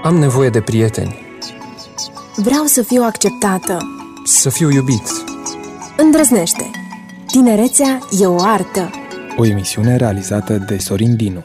Am nevoie de prieteni. Vreau să fiu acceptată. Să fiu iubit. Îndrăznește. Tinerețea e o artă. O emisiune realizată de Sorin Dinu.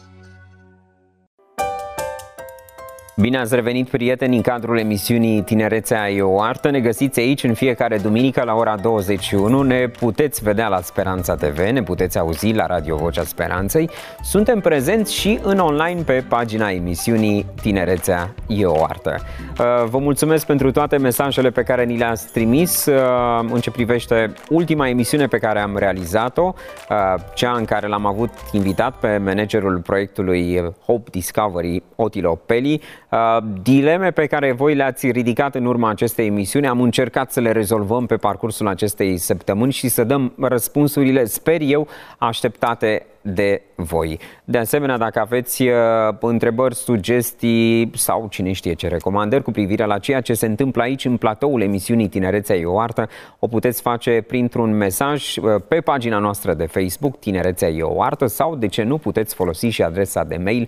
Bine ați revenit, prieteni, în cadrul emisiunii Tinerețea e o artă. Ne găsiți aici în fiecare duminică la ora 21. Ne puteți vedea la Speranța TV, ne puteți auzi la Radio Vocea Speranței. Suntem prezenți și în online pe pagina emisiunii Tinerețea e o artă. Vă mulțumesc pentru toate mesajele pe care ni le-ați trimis în ce privește ultima emisiune pe care am realizat-o, cea în care l-am avut invitat pe managerul proiectului Hope Discovery, Otilo Peli. Dileme pe care voi le-ați ridicat în urma acestei emisiuni, am încercat să le rezolvăm pe parcursul acestei săptămâni și să dăm răspunsurile, sper eu, așteptate de voi. De asemenea, dacă aveți întrebări, sugestii sau cine știe ce recomandări cu privire la ceea ce se întâmplă aici în platoul emisiunii Tinerețea e o artă, o puteți face printr-un mesaj pe pagina noastră de Facebook Tinerețea e o artă sau, de ce nu, puteți folosi și adresa de mail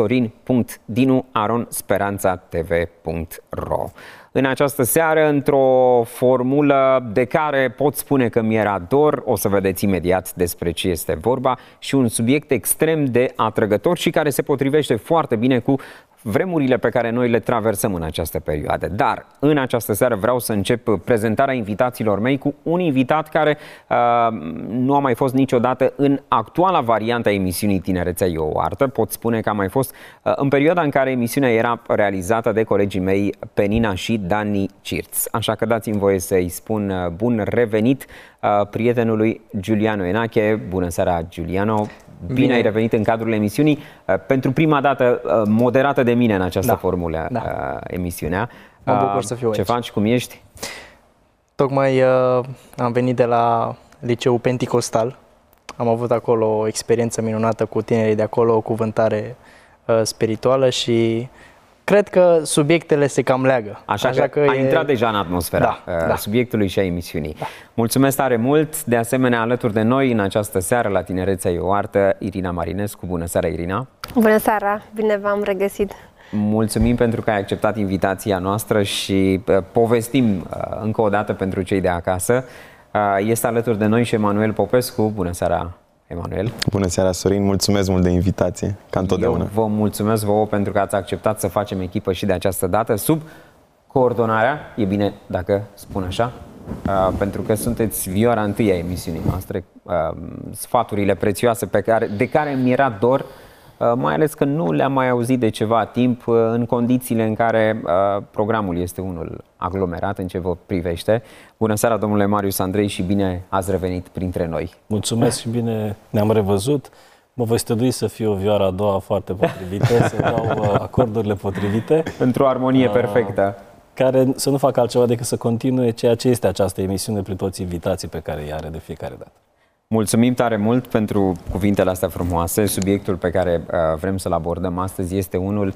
sorin.dinu@speranțatv.ro. În această seară, într-o formulă de care pot spune că mi-era dor, o să vedeți imediat despre ce este vorba, și un subiect extrem de atrăgător și care se potrivește foarte bine cu vremurile pe care noi le traversăm în această perioadă. Dar în această seară vreau să încep prezentarea invitațiilor mei cu un invitat care nu a mai fost niciodată în actuala variantă a emisiunii Tinerețea e o artă. Pot spune că a mai fost în perioada în care emisiunea era realizată de colegii mei Penina și Dani Cirț. Așa că dați-mi voie să-i spun bun revenit prietenului Giuliano Enache. Bună seara, Giuliano! Bine ai revenit în cadrul emisiunii, pentru prima dată moderată de mine în această formulă, emisiunea. Mă bucur să fiu aici. Ce faci, cum ești? Tocmai am venit de la Liceul Penticostal. Am avut acolo o experiență minunată cu tinerii de acolo, o cuvântare spirituală și cred că subiectele se cam leagă. Așa că ai intrat deja în atmosfera subiectului și a emisiunii. Da. Mulțumesc tare mult! De asemenea, alături de noi în această seară la Tinerețea e o artă, Irina Marinescu. Bună seara, Irina! Bună seara! Bine v-am regăsit! Mulțumim pentru că ai acceptat invitația noastră și povestim încă o dată pentru cei de acasă. Este alături de noi și Emanuel Popescu. Bună seara, Emanuel! Bună seara, Sorin! Mulțumesc mult de invitație, ca întotdeauna. Eu vă mulțumesc vouă pentru că ați acceptat să facem echipă și de această dată, sub coordonarea, e bine dacă spun așa, pentru că sunteți vioara întâi a emisiunii noastre, sfaturile prețioase de care mi-era dor, mai ales că nu le-am mai auzit de ceva timp în condițiile în care programul este unul aglomerat în ce vă privește. Bună seara, domnule Marius Andrei, și bine ați revenit printre noi. Mulțumesc și bine ne-am revăzut. Mă voi strădui să fiu o vioară a doua foarte potrivită, să dau acordurile potrivite. Într-o armonie perfectă. Care să nu facă altceva decât să continue ceea ce este această emisiune prin toți invitații pe care îi are de fiecare dată. Mulțumim tare mult pentru cuvintele astea frumoase. Subiectul pe care vrem să-l abordăm astăzi este unul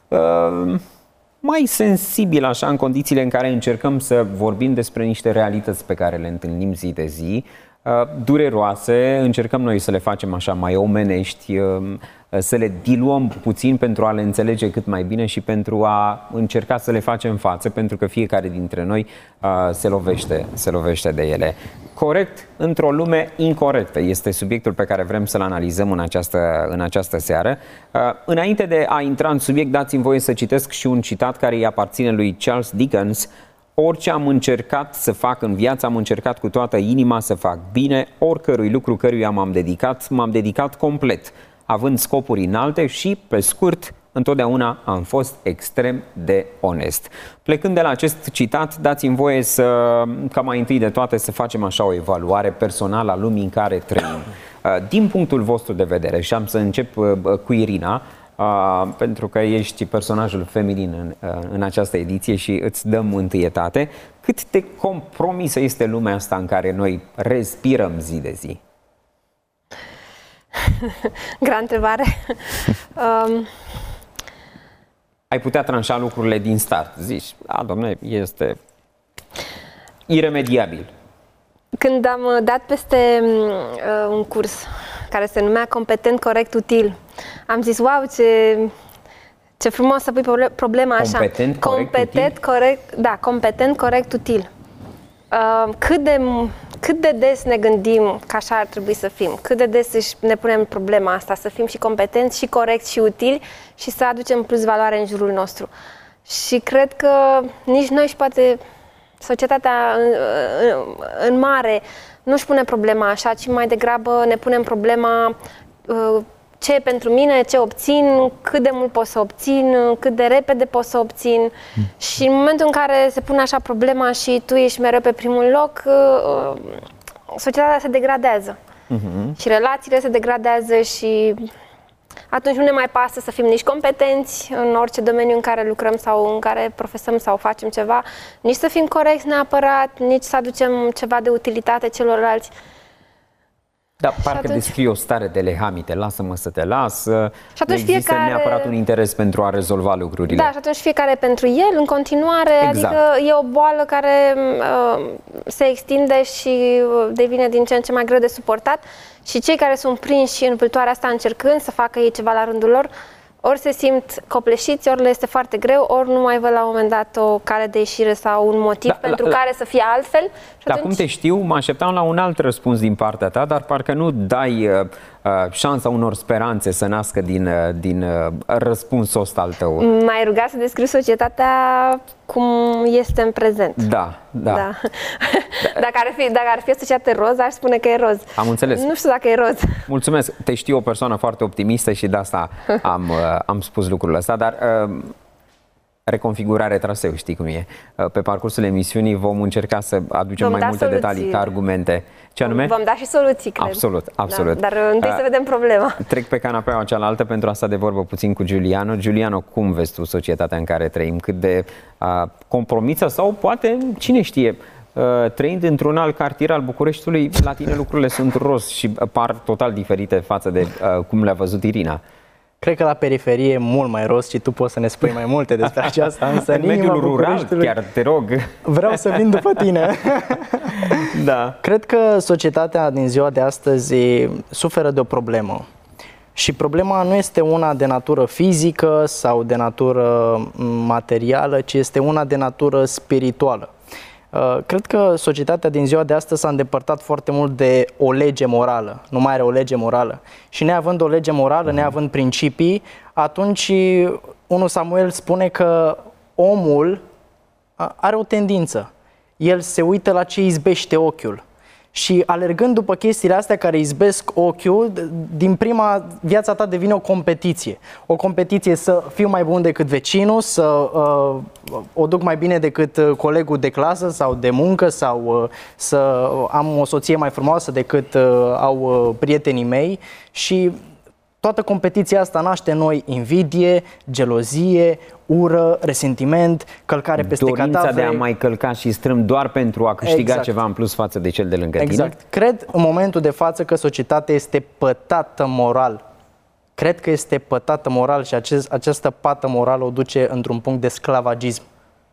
mai sensibil, așa, în condițiile în care încercăm să vorbim despre niște realități pe care le întâlnim zi de zi, dureroase, încercăm noi să le facem așa mai omenești, să le diluăm puțin pentru a le înțelege cât mai bine și pentru a încerca să le facem față, pentru că fiecare dintre noi se lovește de ele. Corect într-o lume incorrectă este subiectul pe care vrem să-l analizăm în această seară. Înainte de a intra în subiect, dați-mi voie să citesc și un citat care îi aparține lui Charles Dickens. Orice am încercat să fac în viață, am încercat cu toată inima să fac bine, oricărui lucru căruia m-am dedicat complet, având scopuri înalte și, pe scurt, întotdeauna am fost extrem de onest. Plecând de la acest citat, dați-mi voie ca mai întâi de toate să facem așa o evaluare personală a lumii în care trăim. Din punctul vostru de vedere, și am să încep cu Irina, pentru că ești personajul feminin în această ediție și îți dăm întâietate. Cât de compromisă este lumea asta în care noi respirăm zi de zi? Grea întrebare. Ai putea tranșa lucrurile din start. Zici, dom'le, este iremediabil. Când am dat peste un curs care se numea Competent, Corect, Util, am zis, wow, Ce frumos să pui problema așa. Competent, corect, competent, util? corect, da, competent, corect, util. Cât de des ne gândim că așa ar trebui să fim? Cât de des ne punem problema asta, să fim și competenți, și corecți, și utili și să aducem plus valoare în jurul nostru? Și cred că nici noi și poate societatea în mare nu-și pune problema așa, ci mai degrabă ne punem problema ce e pentru mine, ce obțin, cât de mult pot să obțin, cât de repede pot să obțin. Și în momentul în care se pune așa problema și tu ești mereu pe primul loc, societatea se degradează. Și relațiile se degradează și atunci nu ne mai pasă să fim nici competenți în orice domeniu în care lucrăm sau în care profesăm sau facem ceva, nici să fim corecți neapărat, nici să aducem ceva de utilitate celorlalți. Da, parcă descrie o stare de lehamite, lasă-mă să te las, și nu există neapărat un interes pentru a rezolva lucrurile. Da, și atunci fiecare pentru el, în continuare, exact. Adică e o boală care se extinde și devine din ce în ce mai greu de suportat și cei care sunt prinși în vâltoarea asta încercând să facă ei ceva la rândul lor, ori se simt copleșiți, ori le este foarte greu, ori nu mai văd la un moment dat o cale de ieșire sau un motiv pentru care să fie altfel. Și atunci... cum te știu, mă așteptam la un alt răspuns din partea ta, dar parcă nu dai șansa unor speranțe să nască din răspunsul ăsta al tău. M-ai rugat să descriu societatea cum este în prezent. Da. Dacă ar fi o societate roz, aș spune că e roz. Am înțeles. Nu știu dacă e roz. Mulțumesc. Te știu o persoană foarte optimistă și de asta am spus lucrul ăsta, dar reconfigurare traseu, știi cum e. Pe parcursul emisiunii vom încerca să aducem mai multe detalii ca argumente. Ce anume? Vom da și soluții, cred. Absolut. Da, dar întâi să vedem problema. Trec pe canapeaua cealaltă pentru asta de vorbă puțin cu Giuliano. Giuliano, cum vezi tu societatea în care trăim? Cât de compromisă sau poate, cine știe, trăind într-un alt cartier al Bucureștiului, la tine lucrurile sunt roz și par total diferite față de cum le-a văzut Irina. Cred că la periferie e mult mai rost și tu poți să ne spui mai multe despre aceasta, însă în mediul rural, chiar te rog. Vreau să vin după tine. Da. Cred că societatea din ziua de astăzi suferă de o problemă. Și problema nu este una de natură fizică sau de natură materială, ci este una de natură spirituală. Cred că societatea din ziua de astăzi s-a îndepărtat foarte mult de o lege morală. Nu mai are o lege morală. Și neavând o lege morală, neavând principii, atunci 1 Samuel spune că omul are o tendință. El se uită la ce izbește ochiul. Și alergând după chestiile astea care izbesc ochiul, din prima viața ta devine o competiție. O competiție să fiu mai bun decât vecinul, să o duc mai bine decât colegul de clasă sau de muncă, sau să am o soție mai frumoasă decât au prietenii mei. Și toată competiția asta naște în noi invidie, gelozie, ură, resentiment, călcare peste cadavre. Dorința de a mai călca și strâm doar pentru a câștiga ceva în plus față de cel de lângă tine. Exact. Cred în momentul de față că societatea este pătată moral. Cred că este pătată moral și această pată morală o duce într-un punct de sclavagism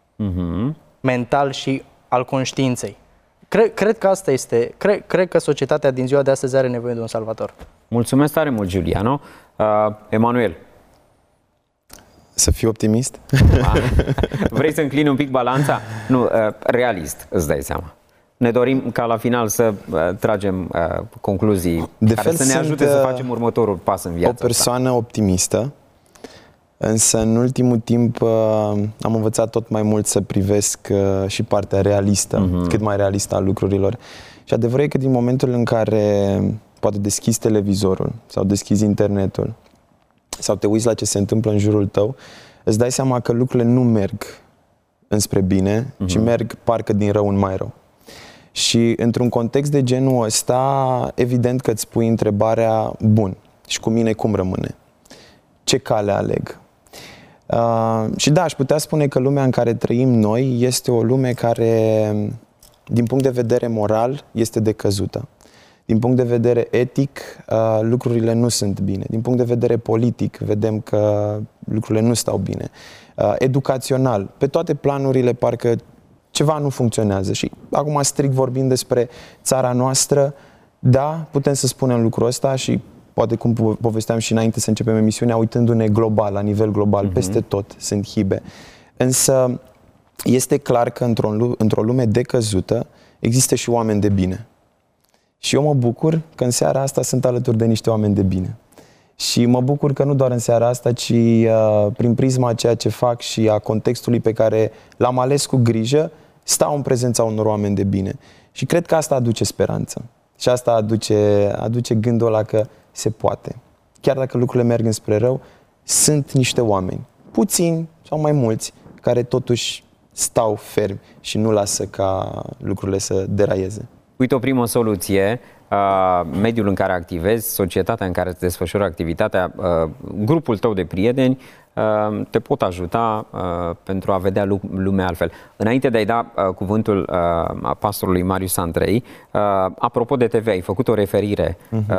mental și al conștiinței. Cred că asta este. Cred că societatea din ziua de astăzi are nevoie de un salvator. Mulțumesc tare mult, Giuliano. Emanuel. Să fiu optimist? Vrei să înclini un pic balanța? Nu, realist, îți dai seama. Ne dorim ca la final să tragem concluzii care să ne ajute să facem următorul pas în viața. O persoană optimistă, însă în ultimul timp am învățat tot mai mult să privesc și partea realistă, cât mai realistă a lucrurilor. Și adevărul e că din momentul în care poate deschizi televizorul sau deschizi internetul sau te uiți la ce se întâmplă în jurul tău, îți dai seama că lucrurile nu merg înspre bine, ci merg parcă din rău în mai rău. Și într-un context de genul ăsta, evident că îți pui întrebarea, bun, și cu mine cum rămâne? Ce cale aleg? Și da, aș putea spune că lumea în care trăim noi este o lume care, din punct de vedere moral, este decăzută. Din punct de vedere etic, lucrurile nu sunt bine. Din punct de vedere politic, vedem că lucrurile nu stau bine. Educațional, pe toate planurile, parcă ceva nu funcționează. Și acum, strict vorbind despre țara noastră, da, putem să spunem lucrul ăsta și poate cum povesteam și înainte să începem emisiunea, uitându-ne global, la nivel global, peste tot sunt hibe. Însă este clar că într-o lume decăzută există și oameni de bine. Și eu mă bucur că în seara asta sunt alături de niște oameni de bine. Și mă bucur că nu doar în seara asta, ci prin prisma a ceea ce fac și a contextului pe care l-am ales cu grijă, stau în prezența unor oameni de bine. Și cred că asta aduce speranță. Și asta aduce gândul ăla că se poate. Chiar dacă lucrurile merg înspre rău, sunt niște oameni, puțini sau mai mulți, care totuși stau fermi și nu lasă ca lucrurile să deraieze. Uite o primă soluție, mediul în care activezi, societatea în care îți desfășură activitatea, grupul tău de prieteni te pot ajuta pentru a vedea lumea altfel. Înainte de a-i da cuvântul pastorului Marius Andrei, apropo de TV, ai făcut o referire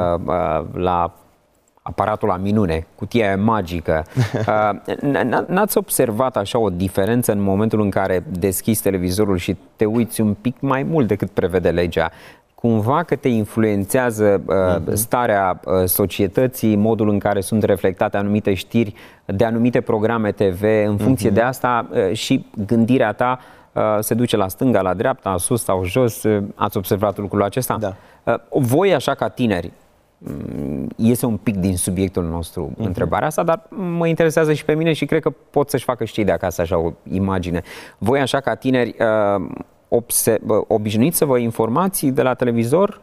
la aparatul la minune, cutia magică. N-ați observat așa o diferență în momentul în care deschizi televizorul și te uiți un pic mai mult decât prevede legea? Cumva că te influențează starea societății, modul în care sunt reflectate anumite știri de anumite programe TV, în funcție de asta și gândirea ta se duce la stânga, la dreapta, sus sau jos. Ați observat lucrul acesta? Da. Voi, așa ca tineri, iese un pic din subiectul nostru întrebarea asta, dar mă interesează și pe mine și cred că pot să-și facă și cei de acasă așa o imagine. Voi, așa ca tineri, obișnuiți să vă informați de la televizor?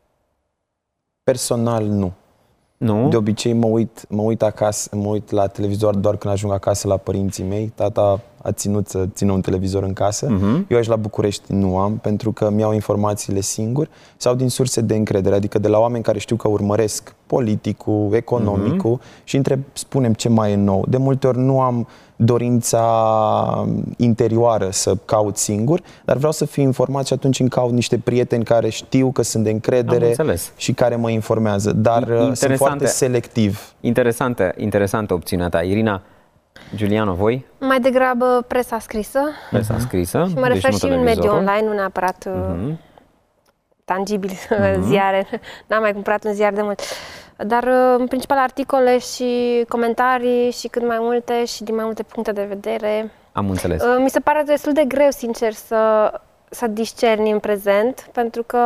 Personal, nu. Nu? De obicei mă uit acasă, mă uit la televizor doar când ajung acasă la părinții mei. Tata a ținut să țină un televizor în casă. Eu aici la București nu am, pentru că mi-au informațiile singur sau din surse de încredere, adică de la oameni care știu că urmăresc politicul, economicul și spunem ce mai e nou. De multe ori nu am dorința interioară să caut singur, dar vreau să fiu informat și atunci îmi caut niște prieteni care știu că sunt de încredere și care mă informează, dar sunt foarte selectiv. Interesantă opțiunea ta. Irina, Giuliano, voi? Mai degrabă presa scrisă. Presa scrisă. Și mă refer și în mediul online, nu neapărat tangibil, ziare. N-am mai cumpărat un ziar de mult. Dar în principal articole și comentarii și cât mai multe și din mai multe puncte de vedere. Am înțeles. Mi se pare destul de greu, sincer, să discerni în prezent, pentru că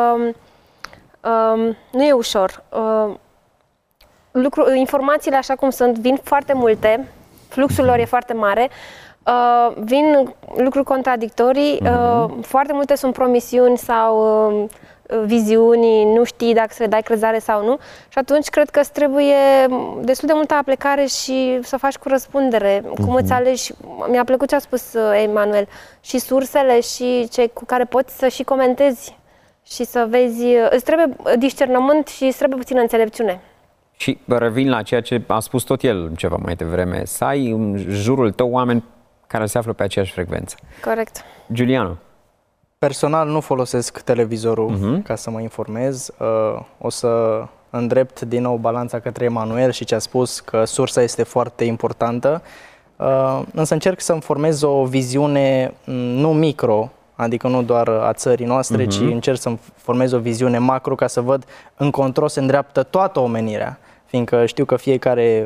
nu e ușor. Informațiile așa cum sunt, vin foarte multe, fluxul lor e foarte mare, vin lucruri contradictorii, foarte multe sunt promisiuni sau viziuni, nu știi dacă să le dai crezare sau nu și atunci cred că îți trebuie destul de multă aplecare și să faci cu răspundere. Cum îți alegi, mi-a plăcut ce a spus Emanuel, și sursele și cei cu care poți să și comentezi și să vezi, îți trebuie discernământ și îți trebuie puțină înțelepciune. Și revin la ceea ce a spus tot el ceva mai devreme, să ai în jurul tău oameni care se află pe aceeași frecvență. Corect. Giuliano. Personal nu folosesc televizorul ca să mă informez. O să îndrept din nou balanța către Emanuel și ce a spus că sursa este foarte importantă. Însă încerc să-mi formez o viziune nu micro, adică nu doar a țării noastre, ci încerc să-mi formez o viziune macro ca să văd încotro se îndreaptă toată omenirea. Fiindcă știu că fiecare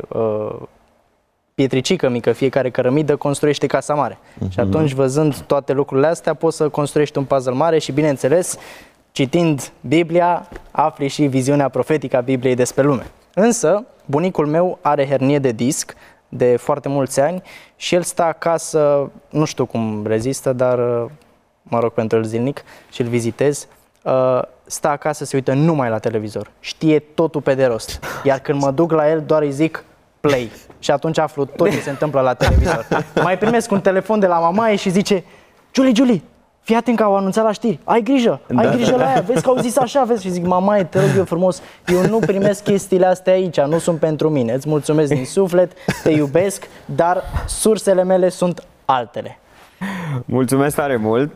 pietricică mică, fiecare cărămidă construiește casa mare. Și atunci, văzând toate lucrurile astea, poți să construiești un puzzle mare și, bineînțeles, citind Biblia, afli și viziunea profetică a Bibliei despre lume. Însă, bunicul meu are hernie de disc de foarte mulți ani și el stă acasă, nu știu cum rezistă, dar mă rog pentru el zilnic și îl vizitez, stă acasă, se uită numai la televizor. Știe totul pe de rost. Iar când mă duc la el, doar îi zic play. Și atunci aflu tot ce se întâmplă la televizor. Mai primesc un telefon de la mamaie și zice: Julie, fii atent că au anunțat la știri. Ai grijă la aia, vezi că au zis așa, vezi. Și zic: mamaie, te rog eu frumos, eu nu primesc chestiile astea aici, nu sunt pentru mine. Îți mulțumesc din suflet, te iubesc, dar sursele mele sunt altele. Mulțumesc tare mult.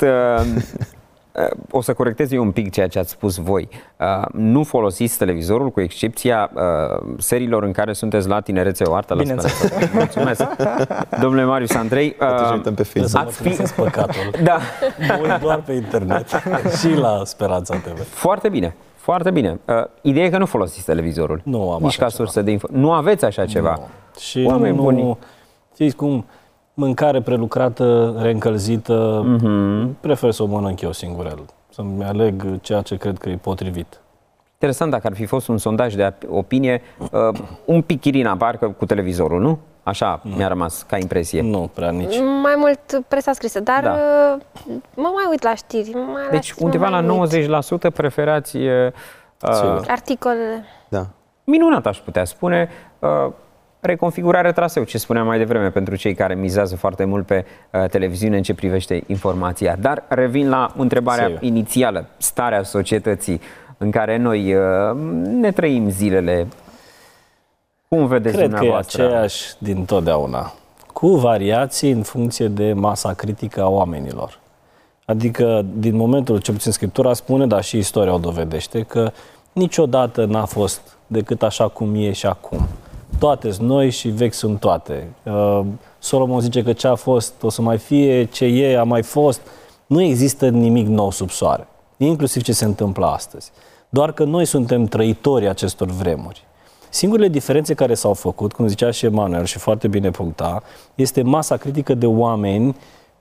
O să corectez eu un pic ceea ce ați spus voi. Nu folosiți televizorul, cu excepția seriilor în care sunteți la Tinerețe o Artă. Mulțumesc. Domnule Marius Andrei, pe Facebook. Ați fi păcatul. Da. Mă uit doar pe internet și la Speranța TV. Foarte bine. Foarte bine. Ideea e că nu folosiți televizorul. Nu am nici ca sursă de informație. Nu aveți așa ceva. Nu. Și nu, știți cum, mâncare prelucrată, reîncălzită, prefer să o mănânc eu singurel. Să-mi aleg ceea ce cred că e potrivit. Interesant dacă ar fi fost un sondaj de opinie, un pic Irina, parcă cu televizorul, nu? Așa mi-a rămas ca impresie. Nu prea nici. Mai mult presa scrisă, dar mă mai uit la știri. Deci undeva la 90% preferați articolele. Da. Minunat, aș putea spune. Reconfigurarea traseu, ce spuneam mai devreme, pentru cei care mizează foarte mult pe televiziune în ce privește informația. Dar revin la întrebarea inițială, starea societății în care noi ne trăim zilele. Cum vedeți dumneavoastră? Cred că e aceeași din totdeauna, cu variații în funcție de masa critică a oamenilor. Adică, din momentul, ce puțin Scriptura spune, dar și istoria o dovedește, că niciodată n-a fost decât așa cum e și acum. Toate-s noi și vechi sunt toate. Solomon zice că ce a fost o să mai fie, ce e a mai fost. Nu există nimic nou sub soare, inclusiv ce se întâmplă astăzi. Doar că noi suntem trăitorii acestor vremuri. Singurele diferențe care s-au făcut, cum zicea și Emanuel și foarte bine puncta, este masa critică de oameni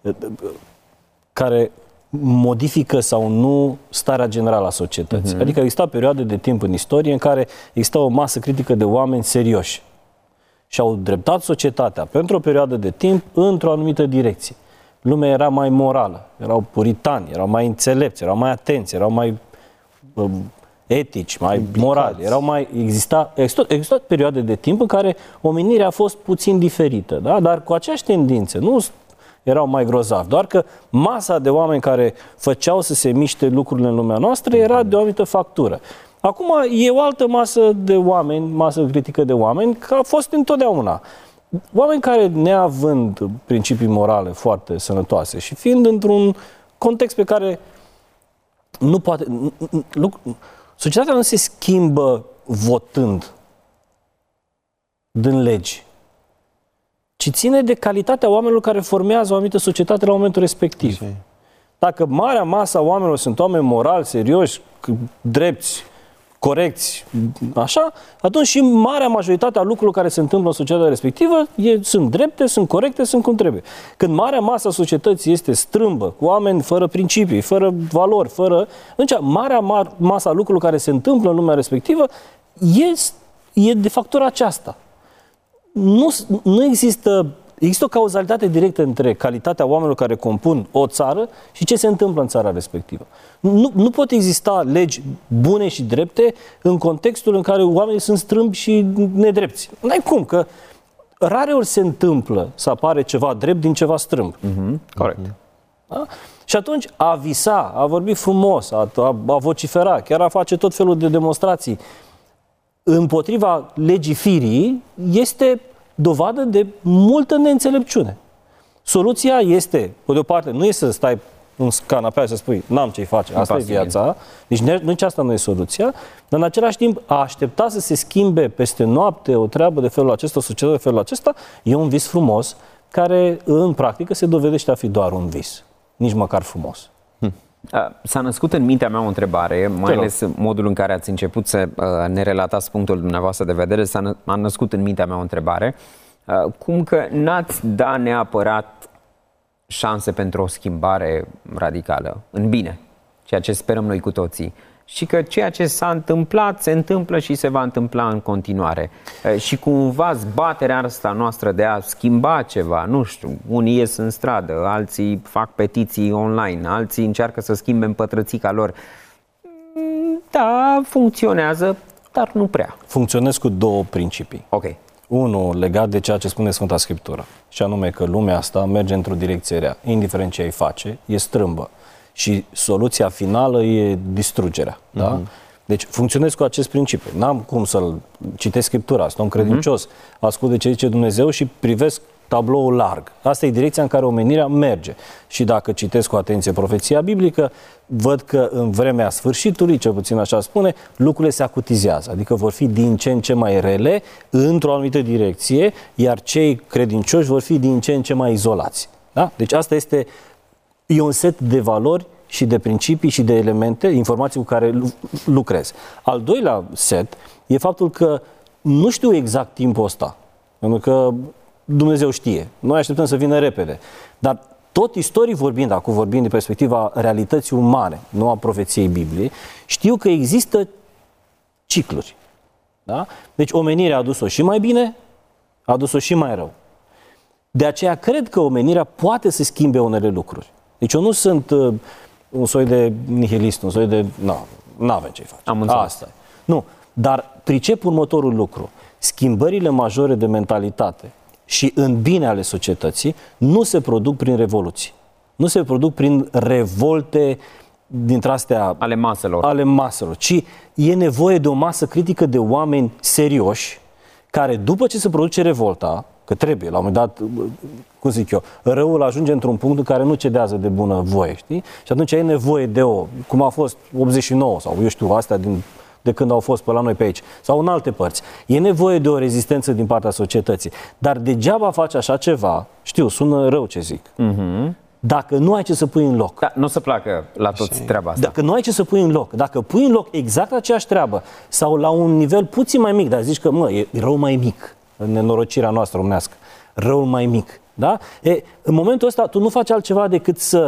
care modifică sau nu starea generală a societății. Adică exista perioade de timp în istorie în care exista o masă critică de oameni serioși și au dreptat societatea pentru o perioadă de timp într-o anumită direcție. Lumea era mai morală, erau puritani, erau mai înțelepți, erau mai atenți, erau mai etici, mai morali, erau mai există perioade de timp în care omenirea a fost puțin diferită, da? Dar cu aceeași tendințe, nu erau mai grozavi, doar că masa de oameni care făceau să se miște lucrurile în lumea noastră era de o anumită factură. Acum e o altă masă de oameni, masă critică de oameni, că a fost întotdeauna. Oameni care, neavând principii morale foarte sănătoase și fiind într-un context pe care nu poate... Societatea nu se schimbă votând din legi, ci ține de calitatea oamenilor care formează o anumită societate la momentul respectiv. Dacă marea masă a oamenilor sunt oameni morali, serioși, drepți, corecți, așa, atunci și marea majoritate a lucrurilor care se întâmplă în societatea respectivă sunt drepte, sunt corecte, sunt cum trebuie. Când marea masă a societății este strâmbă, cu oameni fără principii, fără valori, atunci marea masă a lucrurilor care se întâmplă în lumea respectivă e de factura aceasta. Nu există o cauzalitate directă între calitatea oamenilor care compun o țară și ce se întâmplă în țara respectivă. Nu pot exista legi bune și drepte în contextul în care oamenii sunt strâmbi și nedrepți. N-ai cum, că rareori se întâmplă să apare ceva drept din ceva strâmb. Corect. Da? Și atunci a visa, a vorbi frumos, a vocifera, chiar a face tot felul de demonstrații împotriva legii firii este dovadă de multă neînțelepciune. Soluția este, pe de o parte, nu este să stai în canapea și să spui n-am ce-i face, asta e viața, deci nici asta nu e soluția, dar în același timp a aștepta să se schimbe peste noapte o treabă de felul acesta, o societate de felul acesta, e un vis frumos care în practică se dovedește a fi doar un vis, nici măcar frumos. S-a născut în mintea mea o întrebare, mai ales modul în care ați început să ne relatați punctul dumneavoastră de vedere, s-a născut în mintea mea o întrebare, cum că n-ați da neapărat șanse pentru o schimbare radicală, în bine, ceea ce sperăm noi cu toții, și că ceea ce s-a întâmplat se întâmplă și se va întâmpla în continuare. Și cumva zbaterea asta noastră de a schimba ceva, nu știu, unii ies în stradă, alții fac petiții online, alții încearcă să schimbe împătrățica lor. Da, funcționează, dar nu prea. Funcționez cu două principii. Ok. Unul legat de ceea ce spune Sfânta Scriptură, și anume că lumea asta merge într-o direcție rea, indiferent ce îi face, e strâmbă. Și soluția finală e distrugerea. Da? Deci funcționez cu acest principiu. N-am cum să-l citesc Scriptura, sunt un credincios, ascult de ce zice Dumnezeu și privesc tabloul larg. Asta e direcția în care omenirea merge. Și dacă citesc cu atenție profeția biblică, văd că în vremea sfârșitului, cel puțin așa spune, lucrurile se acutizează. Adică vor fi din ce în ce mai rele într-o anumită direcție, iar cei credincioși vor fi din ce în ce mai izolați. Da? Deci asta e un set de valori și de principii și de elemente, informații cu care lucrezi. Al doilea set e faptul că nu știu exact timpul ăsta, pentru că Dumnezeu știe. Noi așteptăm să vină repede. Dar tot istoric vorbind, acum vorbind din perspectiva realității umane, nu a profeției Bibliei, știu că există cicluri. Da? Deci omenirea a adus-o și mai bine, a adus-o și mai rău. De aceea cred că omenirea poate să schimbe unele lucruri. Deci eu nu sunt un soi de nihilist, un soi de... N-avem ce-i face. Am înțeles. Asta e. Nu, dar pricep următorul lucru. Schimbările majore de mentalitate și în bine ale societății nu se produc prin revoluții. Nu se produc prin revolte dintre astea ale maselor, ci e nevoie de o masă critică de oameni serioși care după ce se produce revolta, că trebuie, la un moment dat, cum zic eu, răul ajunge într-un punct în care nu cedează de bună voie, știi? Și atunci e nevoie de cum a fost 89 sau eu știu, astea de când au fost pe la noi pe aici, sau în alte părți. E nevoie de o rezistență din partea societății. Dar degeaba faci așa ceva, știu, sună rău ce zic, dacă nu ai ce să pui în loc. Da, nu o să placă la toți treaba asta. Dacă nu ai ce să pui în loc, dacă pui în loc exact aceeași treabă sau la un nivel puțin mai mic, dar zici că, e rău mai mic în nenorocirea noastră românească, răul mai mic, da? În momentul ăsta tu nu faci altceva decât să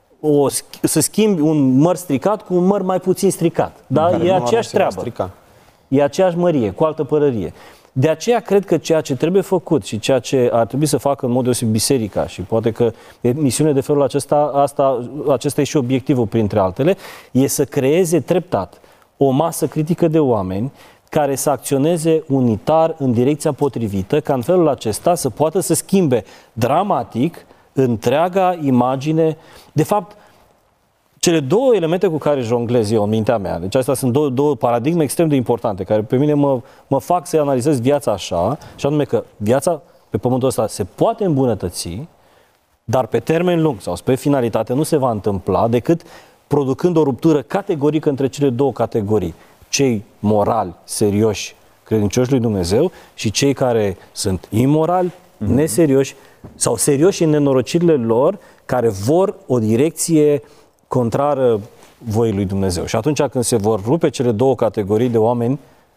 schimbi un măr stricat cu un măr mai puțin stricat. Da? E aceeaș treabă. E aceeași mărie, cu altă părărie. De aceea cred că ceea ce trebuie făcut și ceea ce ar trebui să facă în mod deosebit biserica și poate că misiunea de felul acesta e și obiectivul printre altele, e să creeze treptat o masă critică de oameni care să acționeze unitar în direcția potrivită, ca în felul acesta să poată să schimbe dramatic întreaga imagine. De fapt, cele două elemente cu care jonglez eu în mintea mea, deci astea sunt două paradigme extrem de importante, care pe mine mă fac să analizez viața așa, și anume că viața pe pământul ăsta se poate îmbunătăți, dar pe termen lung sau spre finalitate nu se va întâmpla decât producând o ruptură categorică între cele două categorii. Cei morali, serioși, credincioși lui Dumnezeu și cei care sunt imorali, neserioși sau serioși în nenorocirile lor, care vor o direcție contrară voii lui Dumnezeu. Și atunci când se vor rupe cele două categorii de oameni,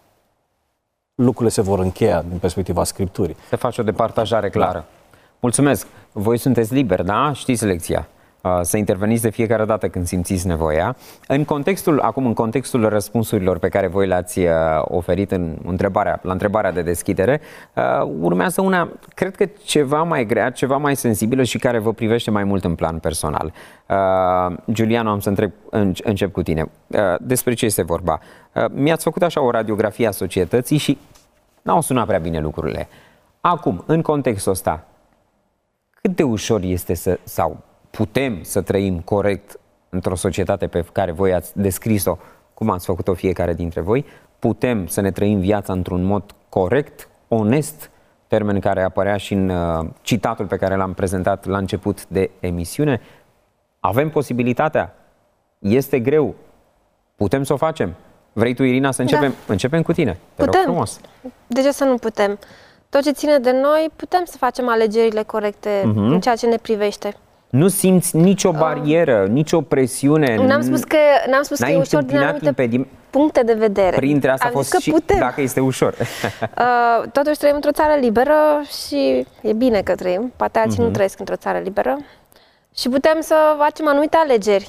lucrurile se vor încheia din perspectiva Scripturii. Se face o departajare clară. Mulțumesc! Voi sunteți liberi, da? Știți lecția. Să interveniți de fiecare dată când simțiți nevoia. În contextul răspunsurilor pe care voi le-ați oferit la întrebarea de deschidere, urmează una, cred că ceva mai grea, ceva mai sensibilă și care vă privește mai mult în plan personal. Giuliano, am să încep cu tine. Despre ce este vorba? Mi-ați făcut așa o radiografie a societății și n-au sunat prea bine lucrurile. Acum, în contextul ăsta, cât de ușor este sau putem să trăim corect într-o societate pe care voi ați descris-o, cum ați făcut-o fiecare dintre voi? Putem să ne trăim viața într-un mod corect, onest, termen care apărea și în citatul pe care l-am prezentat la început de emisiune? Avem posibilitatea? Este greu? Putem să o facem? Vrei tu, Irina, să începem? Da. Începem cu tine. Te rog frumos. De ce să nu putem? Tot ce ține de noi, putem să facem alegerile corecte în ceea ce ne privește. Nu simți nicio barieră, nicio presiune? N-am spus că e ușor din anumite puncte de vedere. Printre asta a fost și putem. Dacă este ușor. Totuși trăim într-o țară liberă și e bine că trăim. Poate alții nu trăiesc într-o țară liberă. Și putem să facem anumite alegeri.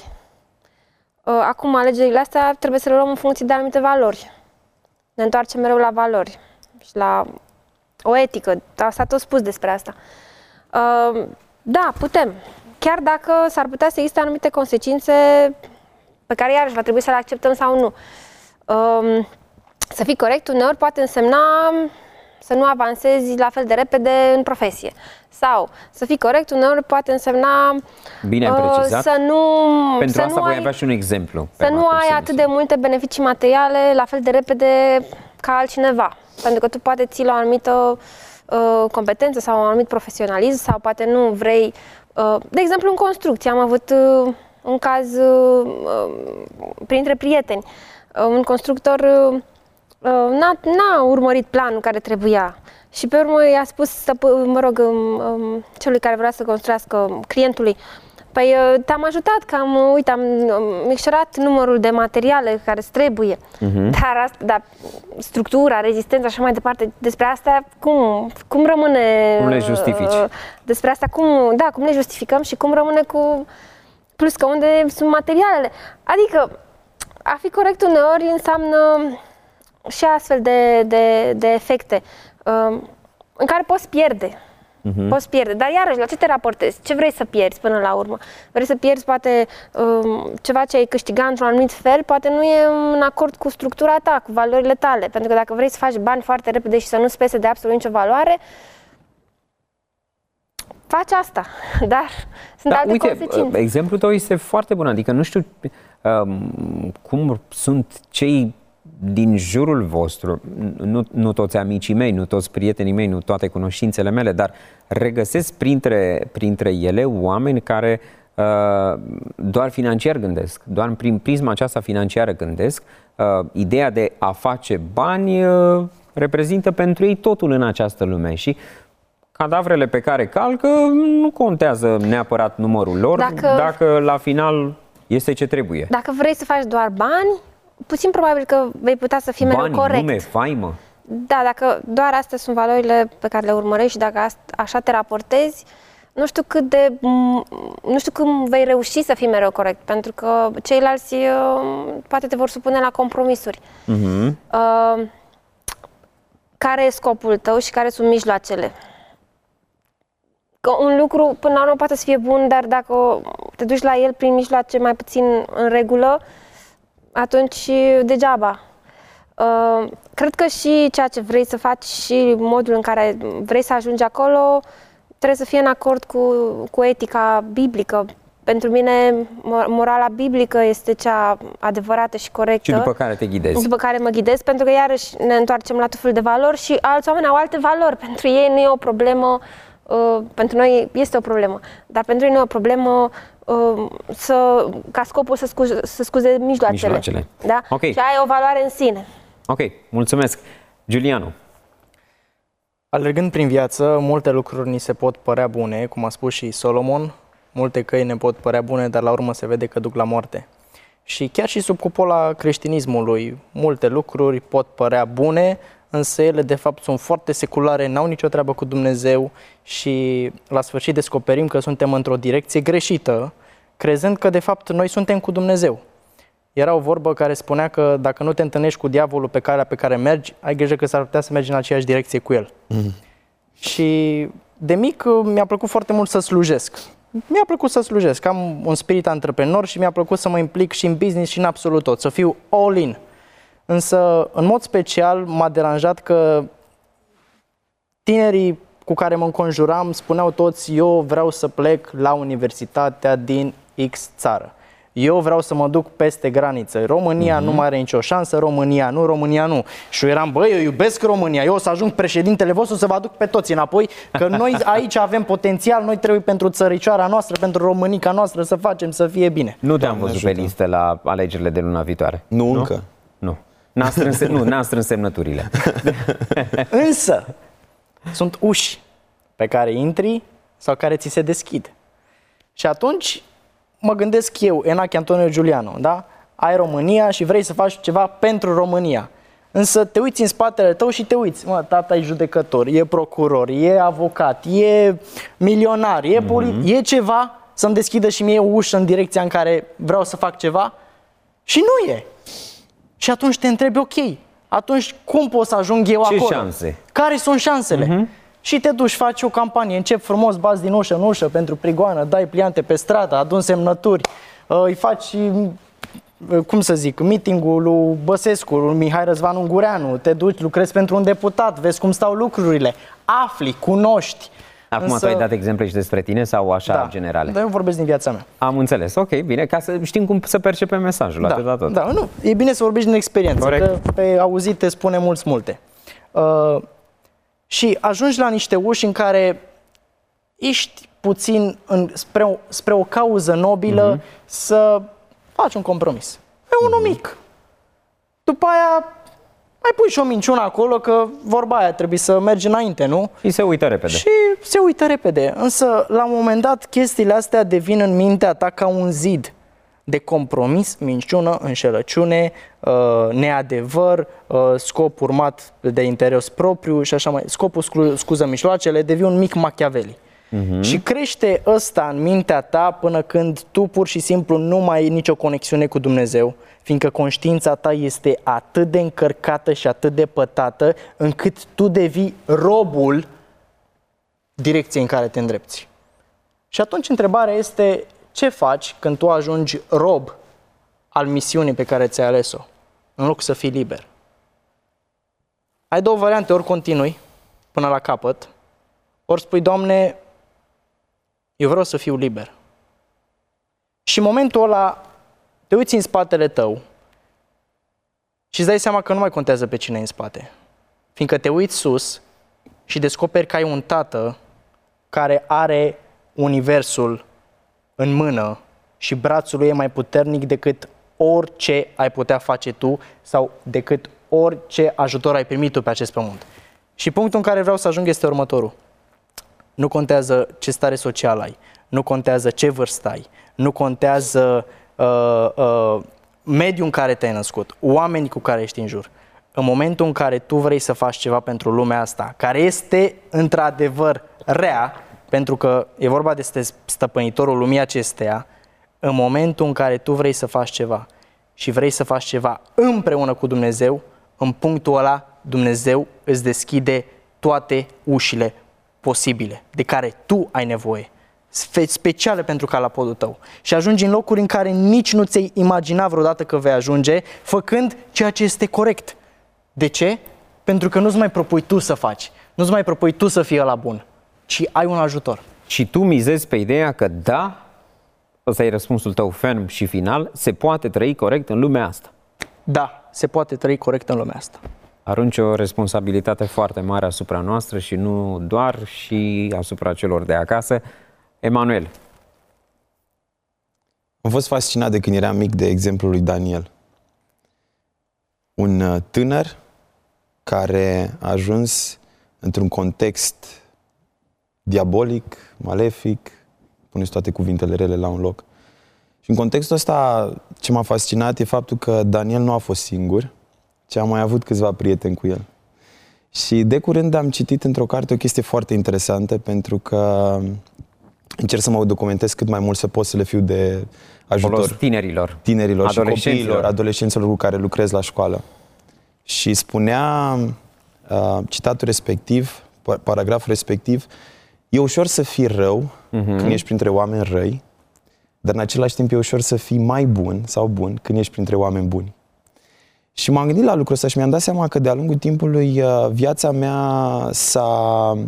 Acum, alegerile astea trebuie să le luăm în funcție de anumite valori. Ne întoarcem mereu la valori și la o etică. S-a tot spus despre asta. Da, putem. Chiar dacă s-ar putea să existe anumite consecințe pe care iarăși va trebui să le acceptăm sau nu. Să fii corect uneori poate însemna să nu avansezi la fel de repede în profesie. Sau să fii corect uneori poate însemna bine precizat. Să nu... Pentru asta voi avea și un exemplu. Să nu ai atât de multe beneficii materiale la fel de repede ca altcineva. Pentru că tu poate ții la o anumită competență sau un anumit profesionalism sau poate nu vrei. De exemplu, în construcție am avut un caz printre prieteni. Un constructor n-a urmărit planul care trebuia și pe urmă i-a spus, celui care vrea să construiască, clientului, Păi te-am ajutat, că am micșorat numărul de materiale care îți trebuie, dar structura, rezistența și așa mai departe, despre asta cum rămâne... Cum le justifici? Despre asta cum le justificăm și cum rămâne cu... Plus că unde sunt materialele. Adică a fi corect uneori înseamnă și astfel de efecte în care poți pierde. Poți pierde, dar iarăși, la ce te raportezi? Ce vrei să pierzi până la urmă? Vrei să pierzi poate ceva ce ai câștigat într-un anumit fel, poate nu e în acord cu structura ta, cu valorile tale. Pentru că dacă vrei să faci bani foarte repede și să nu-ți pese de absolut nicio valoare, faci asta, dar sunt alte consecințe. Exemplul tău este foarte bun, adică nu știu cum sunt cei din jurul vostru, nu toți amicii mei, nu toți prietenii mei, nu toate cunoștințele mele, dar regăsesc printre ele oameni care doar financiar gândesc, doar prin prisma aceasta financiară gândesc. Ideea de a face bani reprezintă pentru ei totul în această lume și cadavrele pe care calcă nu contează neapărat numărul lor, dacă la final este ce trebuie. Dacă vrei să faci doar bani, puțin probabil că vei putea să fii mereu corect. Bani, nume, faimă. Da, dacă doar astea sunt valorile pe care le urmărești și dacă așa te raportezi, nu știu cum vei reuși să fii mereu corect, pentru că ceilalți poate te vor supune la compromisuri. Care e scopul tău și care sunt mijloacele? Că un lucru, până la urmă, poate să fie bun, dar dacă te duci la el prin mijloace mai puțin în regulă, atunci degeaba. Cred că și ceea ce vrei să faci și modul în care vrei să ajungi acolo trebuie să fie în acord cu etica biblică. Pentru mine, morala biblică este cea adevărată și corectă. Și după care te ghidezi. După care mă ghidez, pentru că iarăși ne întoarcem la tot felul de valori și alți oameni au alte valori. Pentru ei nu e o problemă, pentru noi este o problemă, dar pentru ei nu e o problemă ca scopul să scuze mijloacele. Da? Okay. Și aia e o valoare în sine. Ok, mulțumesc. Giuliano. Alergând prin viață, multe lucruri ni se pot părea bune, cum a spus și Solomon, multe căi ne pot părea bune, dar la urmă se vede că duc la moarte. Și chiar și sub cupola creștinismului, multe lucruri pot părea bune, însă ele de fapt sunt foarte seculare, n-au nicio treabă cu Dumnezeu și la sfârșit descoperim că suntem într-o direcție greșită, crezând că de fapt noi suntem cu Dumnezeu. Era o vorbă care spunea că dacă nu te întâlnești cu diavolul pe calea pe care mergi, ai grijă că s-ar putea să mergi în aceeași direcție cu el. Și de mic mi-a plăcut foarte mult să slujesc. Mi-a plăcut să slujesc, am un spirit antreprenor și mi-a plăcut să mă implic și în business și în absolut tot, să fiu all in. Însă, în mod special, m-a deranjat că tinerii cu care mă înconjuram spuneau toți: eu vreau să plec la universitatea din X țară. Eu vreau să mă duc peste graniță. România nu mai are nicio șansă, România nu. Și eu eram: băi, eu iubesc România, eu o să ajung președintele vostru să vă aduc pe toți înapoi, că noi aici avem potențial, noi trebuie pentru țăricioara noastră, pentru românica noastră să facem să fie bine. Nu te-am văzut pe listă la alegerile de luna viitoare. Nu încă. Nu. N-a strâns semnăturile. Însă, sunt uși pe care intri sau care ți se deschid. Și atunci mă gândesc eu, Enache Antonio Giuliano, da? Ai România și vrei să faci ceva pentru România. Însă te uiți în spatele tău și te uiți: mă, tata e judecător, e procuror, e avocat, e milionar, e e ceva să-mi deschidă și mie o ușă în direcția în care vreau să fac ceva? Și nu e. Și atunci te întrebi: ok, atunci cum pot să ajung eu acolo? Ce șanse? Care sunt șansele? Și te duci, faci o campanie, începi frumos, bați din ușă în ușă pentru prigoană, dai pliante pe stradă, aduni semnături, îi faci, cum să zic, meeting-ul lui Băsescu, lui Mihai Răzvan Ungureanu, te duci, lucrezi pentru un deputat, vezi cum stau lucrurile, afli, cunoști. Acum tu ai dat exemple și despre tine sau așa generale? Da, eu vorbesc din viața mea. Am înțeles, ok, bine, ca să știm cum să percepem mesajul, atâta tot. Da, nu, e bine să vorbești din experiență, că pe auzit te spune multe. Și ajungi la niște uși în care ești puțin spre o cauză nobilă să faci un compromis. E unul mic. După aia mai pui și o minciună acolo, că vorba aia trebuie să mergi înainte, nu? Și se uită repede. Și se uită repede. Însă, la un moment dat, chestiile astea devin în mintea ta ca un zid de compromis, minciună, înșelăciune, neadevăr, scop urmat de interes propriu și așa mai. Scopul scuză mijloacele, devii un mic Machiavelli. Și crește ăsta în mintea ta până când tu pur și simplu nu mai ai nicio conexiune cu Dumnezeu, fiindcă conștiința ta este atât de încărcată și atât de pătată, încât tu devii robul direcției în care te îndrepți. Și atunci întrebarea este, ce faci când tu ajungi rob al misiunii pe care ți-ai ales-o, în loc să fii liber? Ai două variante, ori continui până la capăt, ori spui, Doamne, eu vreau să fiu liber. Și în momentul ăla te uiți în spatele tău și îți dai seama că nu mai contează pe cine e în spate. Fiindcă te uiți sus și descoperi că ai un tată care are universul în mână și brațul lui e mai puternic decât orice ai putea face tu sau decât orice ajutor ai primit tu pe acest pământ. Și punctul în care vreau să ajung este următorul. Nu contează ce stare socială ai, nu contează ce vârstă ai, nu contează mediul în care te-ai născut, oamenii cu care ești în jur. În momentul în care tu vrei să faci ceva pentru lumea asta, care este într-adevăr rea, pentru că e vorba de stăpânitorul lumii acesteia, în momentul în care tu vrei să faci ceva și vrei să faci ceva împreună cu Dumnezeu, în punctul ăla Dumnezeu îți deschide toate ușile posibile de care tu ai nevoie, speciale pentru calapodul tău. Și ajungi în locuri în care nici nu ți-ai imaginat vreodată că vei ajunge, făcând ceea ce este corect. De ce? Pentru că nu-ți mai propui tu să faci, nu-ți mai propui tu să fii ăla bun, ci ai un ajutor. Și tu mizezi pe ideea că da, ăsta e răspunsul tău ferm și final, se poate trăi corect în lumea asta. Da, se poate trăi corect în lumea asta. Arunci o responsabilitate foarte mare asupra noastră și nu doar, și asupra celor de acasă. Emanuel. Am fost fascinat de când eram mic de exemplul lui Daniel. Un tânăr care a ajuns într-un context diabolic, malefic, puneți toate cuvintele rele la un loc. Și în contextul ăsta, ce m-a fascinat e faptul că Daniel nu a fost singur, ci a mai avut câțiva prieteni cu el. Și de curând am citit într-o carte o chestie foarte interesantă, pentru că încerc să mă documentez cât mai mult să pot să le fiu de ajutor Folos tinerilor și copiilor, adolescenților cu care lucrez la școală. Și spunea citatul respectiv, paragraful respectiv, e ușor să fii rău când ești printre oameni răi, dar în același timp e ușor să fii mai bun sau bun când ești printre oameni buni. Și m-am gândit la lucrul ăsta și mi-am dat seama că de-a lungul timpului viața mea s-a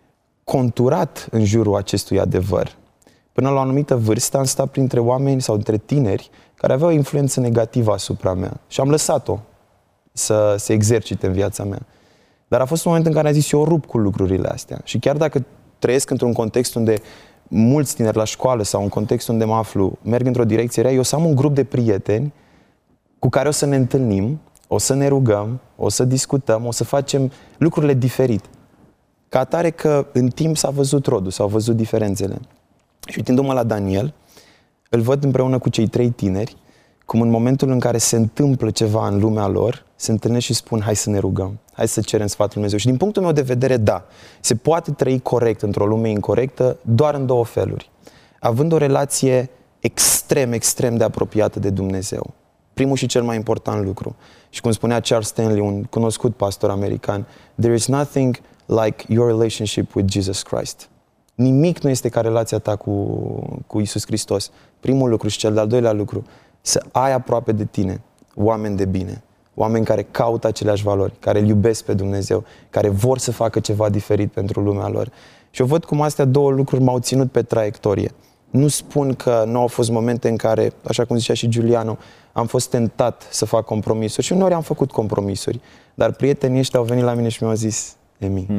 conturat în jurul acestui adevăr. Până la o anumită vârstă am stat printre oameni sau între tineri care aveau o influență negativă asupra mea și am lăsat-o să se exercite în viața mea. Dar a fost un moment în care am zis, eu rup cu lucrurile astea. Și chiar dacă trăiesc într-un context unde mulți tineri la școală sau în contextul unde mă aflu merg într-o direcție rea, eu o să am un grup de prieteni cu care o să ne întâlnim, o să ne rugăm, o să discutăm, o să facem lucrurile diferit. Ca atare că în timp s-a văzut rodul, s-au văzut diferențele. Și uitându-mă la Daniel, îl văd împreună cu cei 3 tineri, cum în momentul în care se întâmplă ceva în lumea lor, se întâlnesc și spun, hai să ne rugăm, hai să cerem sfatul Lui Dumnezeu. Și din punctul meu de vedere, da, se poate trăi corect într-o lume incorectă doar în 2 feluri. Având o relație extrem de apropiată de Dumnezeu. Primul și cel mai important lucru. Și cum spunea Charles Stanley, un cunoscut pastor american, there is nothing like your relationship with Jesus Christ. Nimic nu este ca relația ta cu Iisus Hristos. Primul lucru și cel de-al doilea lucru, să ai aproape de tine oameni de bine, oameni care caută aceleași valori, care îl iubesc pe Dumnezeu, care vor să facă ceva diferit pentru lumea lor. Și eu văd cum astea 2 lucruri m-au ținut pe traiectorie. Nu spun că nu au fost momente în care, așa cum zicea și Giuliano, am fost tentat să fac compromisuri și uneori am făcut compromisuri, dar prietenii ăștia au venit la mine și mi-au zis, Emi,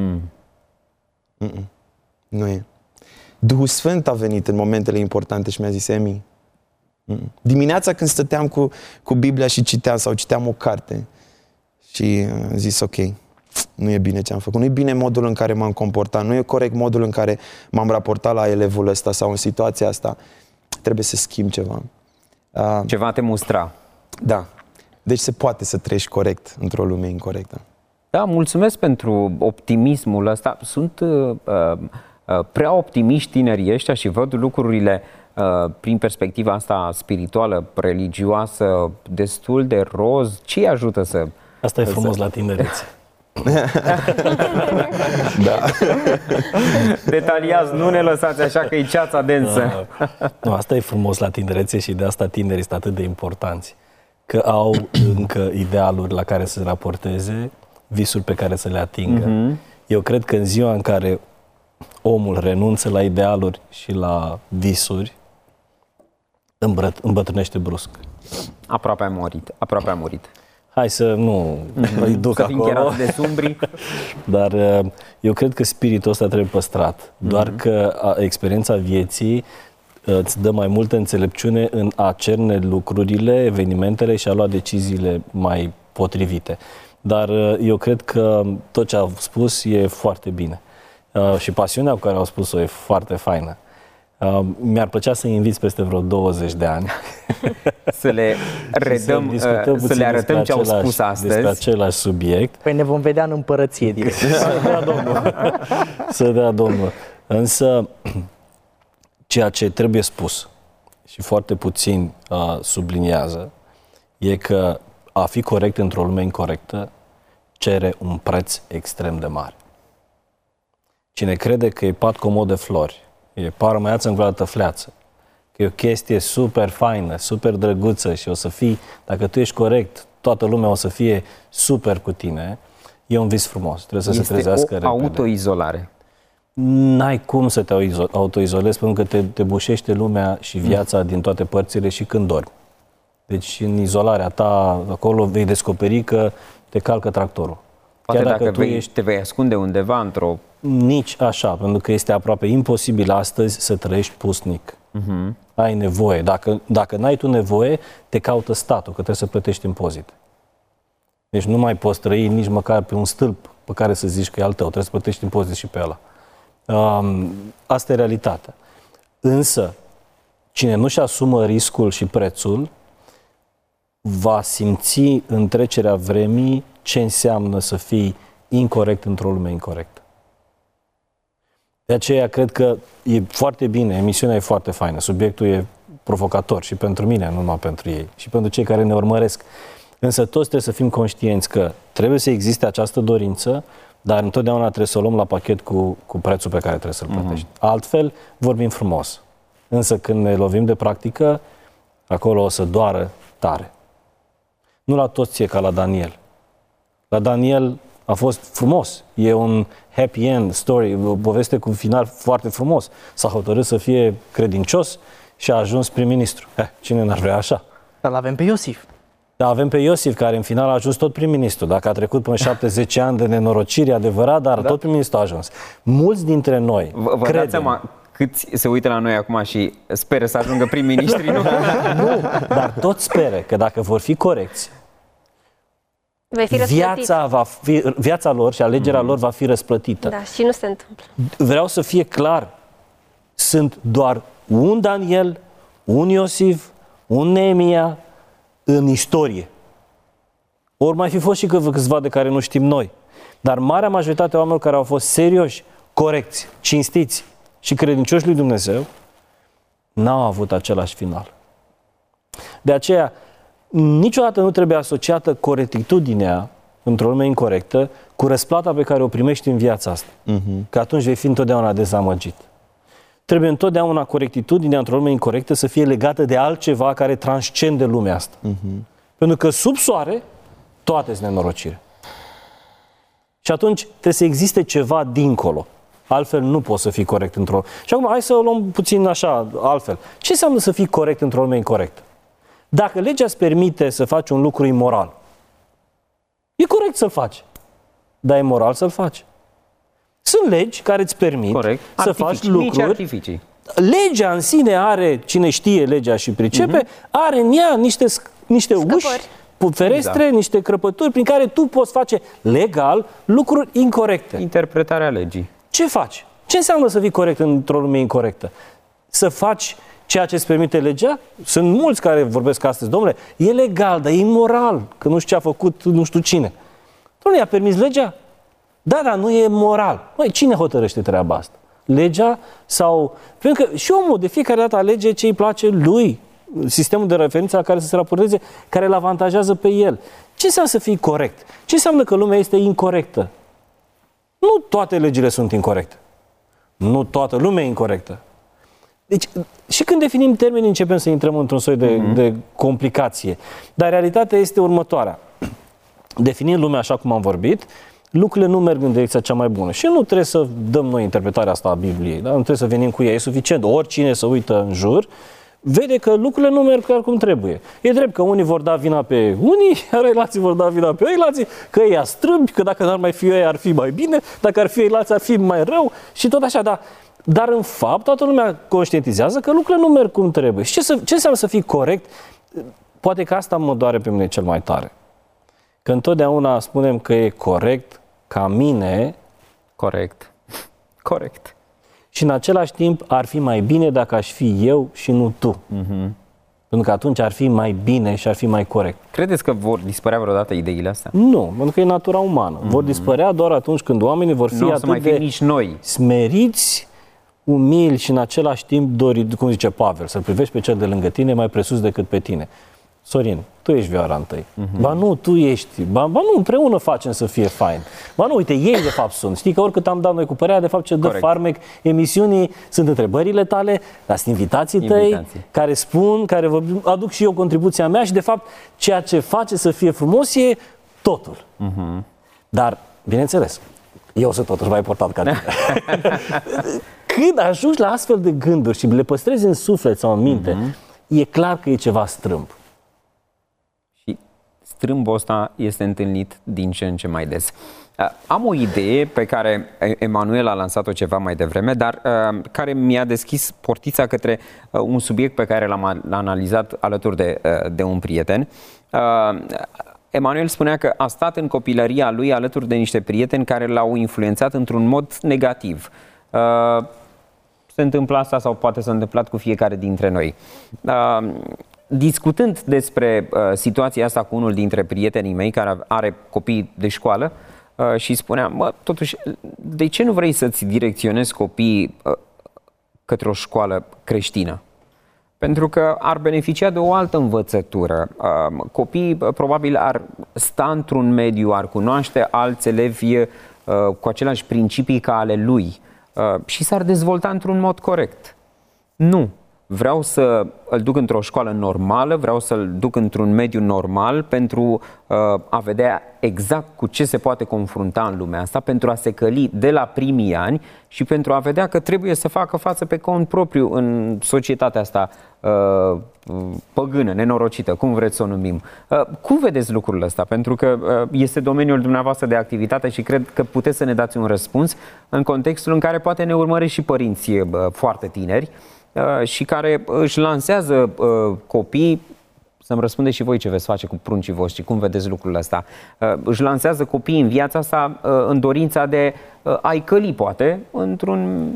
nu e. Duhul Sfânt a venit în momentele importante și mi-a zis, Emi, dimineața când stăteam cu Biblia și citeam sau citeam o carte Și am zis, ok, nu e bine ce am făcut, nu e bine modul în care m-am comportat, nu e corect modul în care m-am raportat la elevul ăsta sau în situația asta. Trebuie să schimb ceva. Ceva te mustra. Da. Deci se poate să trăiești corect într-o lume incorectă. Da, mulțumesc pentru optimismul ăsta. Sunt prea optimiști tinerii ăștia și văd lucrurile prin perspectiva asta spirituală, religioasă, destul de roz. Ce îi ajută să... Asta e frumos la tinerețe. Da. Detaliați, nu ne lăsați așa că e ceața densă. Nu, asta e frumos la tinerețe și de asta tinerii sunt atât de importanți. Că au încă idealuri la care să se raporteze, visuri pe care să le atingă. Eu cred că în ziua în care omul renunță la idealuri și la visuri, îmbătrânește brusc. Aproape a murit. Aproape a murit. Hai să nu îi duc să fim acolo. chiar de sumbri. Dar eu cred că spiritul ăsta trebuie păstrat. Doar că experiența vieții îți dă mai multă înțelepciune în a cerne lucrurile, evenimentele și a lua deciziile mai potrivite. Dar eu cred că tot ce au spus e foarte bine. Și pasiunea cu care au spus-o e foarte faină. Mi-ar plăcea să-i inviți peste vreo 20 de ani. Să le redăm, să le arătăm ce au spus astăzi. Despre același subiect. Păi ne vom vedea în împărăție direct. Să dea Domnul. Să dea Domnul. Însă, ceea ce trebuie spus și foarte puțin subliniază e că a fi corect într-o lume incorectă cere un preț extrem de mare. Cine crede că e pat comod de flori, e parmăiață îngroată fleață, că e o chestie super faină, super drăguță și o să fii, dacă tu ești corect, toată lumea o să fie super cu tine, e un vis frumos. Trebuie să se trezească repede. Autoizolare. N-ai cum să te autoizolezi pentru că te bușește lumea și viața din toate părțile și când dormi. Deci în izolarea ta, acolo vei descoperi că te calcă tractorul. Poate dacă te vei ascunde undeva într-o... Nici așa, pentru că este aproape imposibil astăzi să trăiești pusnic. Ai nevoie. Dacă n-ai tu nevoie, te caută statul, că trebuie să plătești impozite. Deci nu mai poți trăi nici măcar pe un stâlp pe care să zici că e al tău, trebuie să plătești impozite și pe ăla. Asta e realitatea. Însă, cine nu-și asumă riscul și prețul, va simți în trecerea vremii ce înseamnă să fii incorect într-o lume incorectă. De aceea cred că e foarte bine, emisiunea e foarte faină, subiectul e provocator și pentru mine, nu numai pentru ei, și pentru cei care ne urmăresc. Însă toți trebuie să fim conștienți că trebuie să existe această dorință, dar întotdeauna trebuie să o luăm la pachet cu prețul pe care trebuie să-l plătești. Altfel, vorbim frumos. Însă când ne lovim de practică, acolo o să doară tare. Nu la toți e ca la Daniel. La Daniel a fost frumos. E un happy end story, o poveste cu un final foarte frumos. S-a hotărât să fie credincios și a ajuns prim-ministru. Cine n-ar vrea așa? Dar l-avem pe Iosif. Da, avem pe Iosif, care în final a ajuns tot prim-ministru. Dacă a trecut până 70 ani de nenorocire, adevărat, dar tot prim-ministru a ajuns. Mulți dintre noi Vă dați seama câți se uită la noi acum și speră să ajungă prim-ministri, nu? Nu, dar toți speră că dacă vor fi corecți, viața lor și alegerea lor va fi răsplătită. Da, și nu se întâmplă. Vreau să fie clar, sunt doar un Daniel, un Iosif, un Neemia în istorie. Ori mai fi fost și câțiva de care nu știm noi. Dar marea majoritate a oamenilor care au fost serioși, corecți, cinstiți și credincioși lui Dumnezeu, n-au avut același final. De aceea, niciodată nu trebuie asociată corectitudinea într-o lume incorectă cu răsplata pe care o primești în viața asta. Că atunci vei fi întotdeauna dezamăgit. Trebuie întotdeauna corectitudinea într-o lume incorectă să fie legată de altceva care transcende lumea asta. Pentru că sub soare toate sunt nenorocire. Și atunci trebuie să existe ceva dincolo. Altfel nu poți să fii corect într-o... Și acum hai să o luăm puțin așa, altfel. Ce înseamnă să fii corect într-o lume incorectă? Dacă legea îți permite să faci un lucru imoral, e corect să-l faci, dar e moral să-l faci. Sunt legi care îți permit să faci lucruri. Legea în sine are, cine știe legea și pricepe, are în ea niște uși ferestre, niște crăpături prin care tu poți face legal lucruri incorrecte. Interpretarea legii. Ce faci? Ce înseamnă să fii corect într-o lume incorrectă? Să faci ceea ce îți permite legea? Sunt mulți care vorbesc astăzi, domnule, e legal, dar e imoral, că nu știu ce a făcut nu știu cine. Domnule, i-a permis legea? Da, dar nu e moral. Măi, cine hotărăște treaba asta? Legea sau... Pentru că și omul de fiecare dată alege ce îi place lui, sistemul de referință la care să se raporteze, care îl avantajează pe el. Ce înseamnă să fii corect? Ce înseamnă că lumea este incorectă? Nu toate legile sunt incorecte. Nu toată lumea e incorectă. Deci, și când definim termenii, începem să intrăm într-un soi de complicație. Dar realitatea este următoarea. Definind lumea așa cum am vorbit, lucrurile nu merg în direcția cea mai bună. Și nu trebuie să dăm noi interpretarea asta a Bibliei. Da? Nu trebuie să venim cu ea. E suficient. Oricine să uită în jur, vede că lucrurile nu merg chiar cum trebuie. E drept că unii vor da vina pe unii, iar alții vor da vina pe alții, că ei strâmbi, că dacă n-ar mai fi ei ar fi mai bine, dacă ar fi alții ar fi mai rău și tot așa, dar în fapt toată lumea conștientizează că lucrurile nu merg cum trebuie. Și ce înseamnă să fii corect? Poate că asta mă doare pe mine cel mai tare. Că întotdeauna spunem că e corect ca mine. Corect. Corect. Și în același timp ar fi mai bine dacă aș fi eu și nu tu. Pentru că atunci ar fi mai bine și ar fi mai corect. Credeți că vor dispărea vreodată ideile astea? Nu, pentru că e natura umană. Vor dispărea doar atunci când oamenii vor fi atât de nici noi smeriți, umili și în același timp doriți, cum zice Pavel, să-l privești pe cel de lângă tine mai presus decât pe tine. Sorin, tu ești vioara întâi. Ba nu, tu ești. Ba nu, împreună facem să fie fain. Ba nu, uite, ei de fapt sunt. Știi că oricât am dat noi cu părerea, de fapt ce dă farmec emisiunii sunt întrebările tale, dar sunt invitații tăi care spun, care aduc și eu contribuția mea și de fapt ceea ce face să fie frumos e totul. Dar, bineînțeles, eu sunt totuși mai important ca tine. Când ajungi la astfel de gânduri și le păstrezi în suflet sau în minte, e clar că e ceva strâmb. Și strâmbul ăsta este întâlnit din ce în ce mai des. Am o idee pe care Emanuel a lansat-o ceva mai devreme, dar care mi-a deschis portița către un subiect pe care l-am analizat alături de un prieten. Emanuel spunea că a stat în copilăria lui alături de niște prieteni care l-au influențat într-un mod negativ. Se întâmplă asta sau poate s-a întâmplat cu fiecare dintre noi. Discutând despre situația asta cu unul dintre prietenii mei care are copii de școală și spunea, totuși, de ce nu vrei să-ți direcționezi copiii către o școală creștină? Pentru că ar beneficia de o altă învățătură. Copiii probabil ar sta într-un mediu, ar cunoaște alți elevi cu aceleași principii ca ale lui și s-ar dezvolta într-un mod corect. Nu. Vreau să îl duc într-o școală normală, vreau să-l duc într-un mediu normal pentru a vedea exact cu ce se poate confrunta în lumea asta, pentru a se căli de la primii ani și pentru a vedea că trebuie să facă față pe cont propriu în societatea asta păgână, nenorocită, cum vreți să o numim. Cum vedeți lucrurile astea? Pentru că este domeniul dumneavoastră de activitate și cred că puteți să ne dați un răspuns în contextul în care poate ne urmăresc și părinți foarte tineri și care își lansează copii, să-mi răspundeți și voi ce veți face cu pruncii voștri, cum vedeți lucrurile astea, își lansează copiii în viața asta în dorința de a-i căli, poate, într-un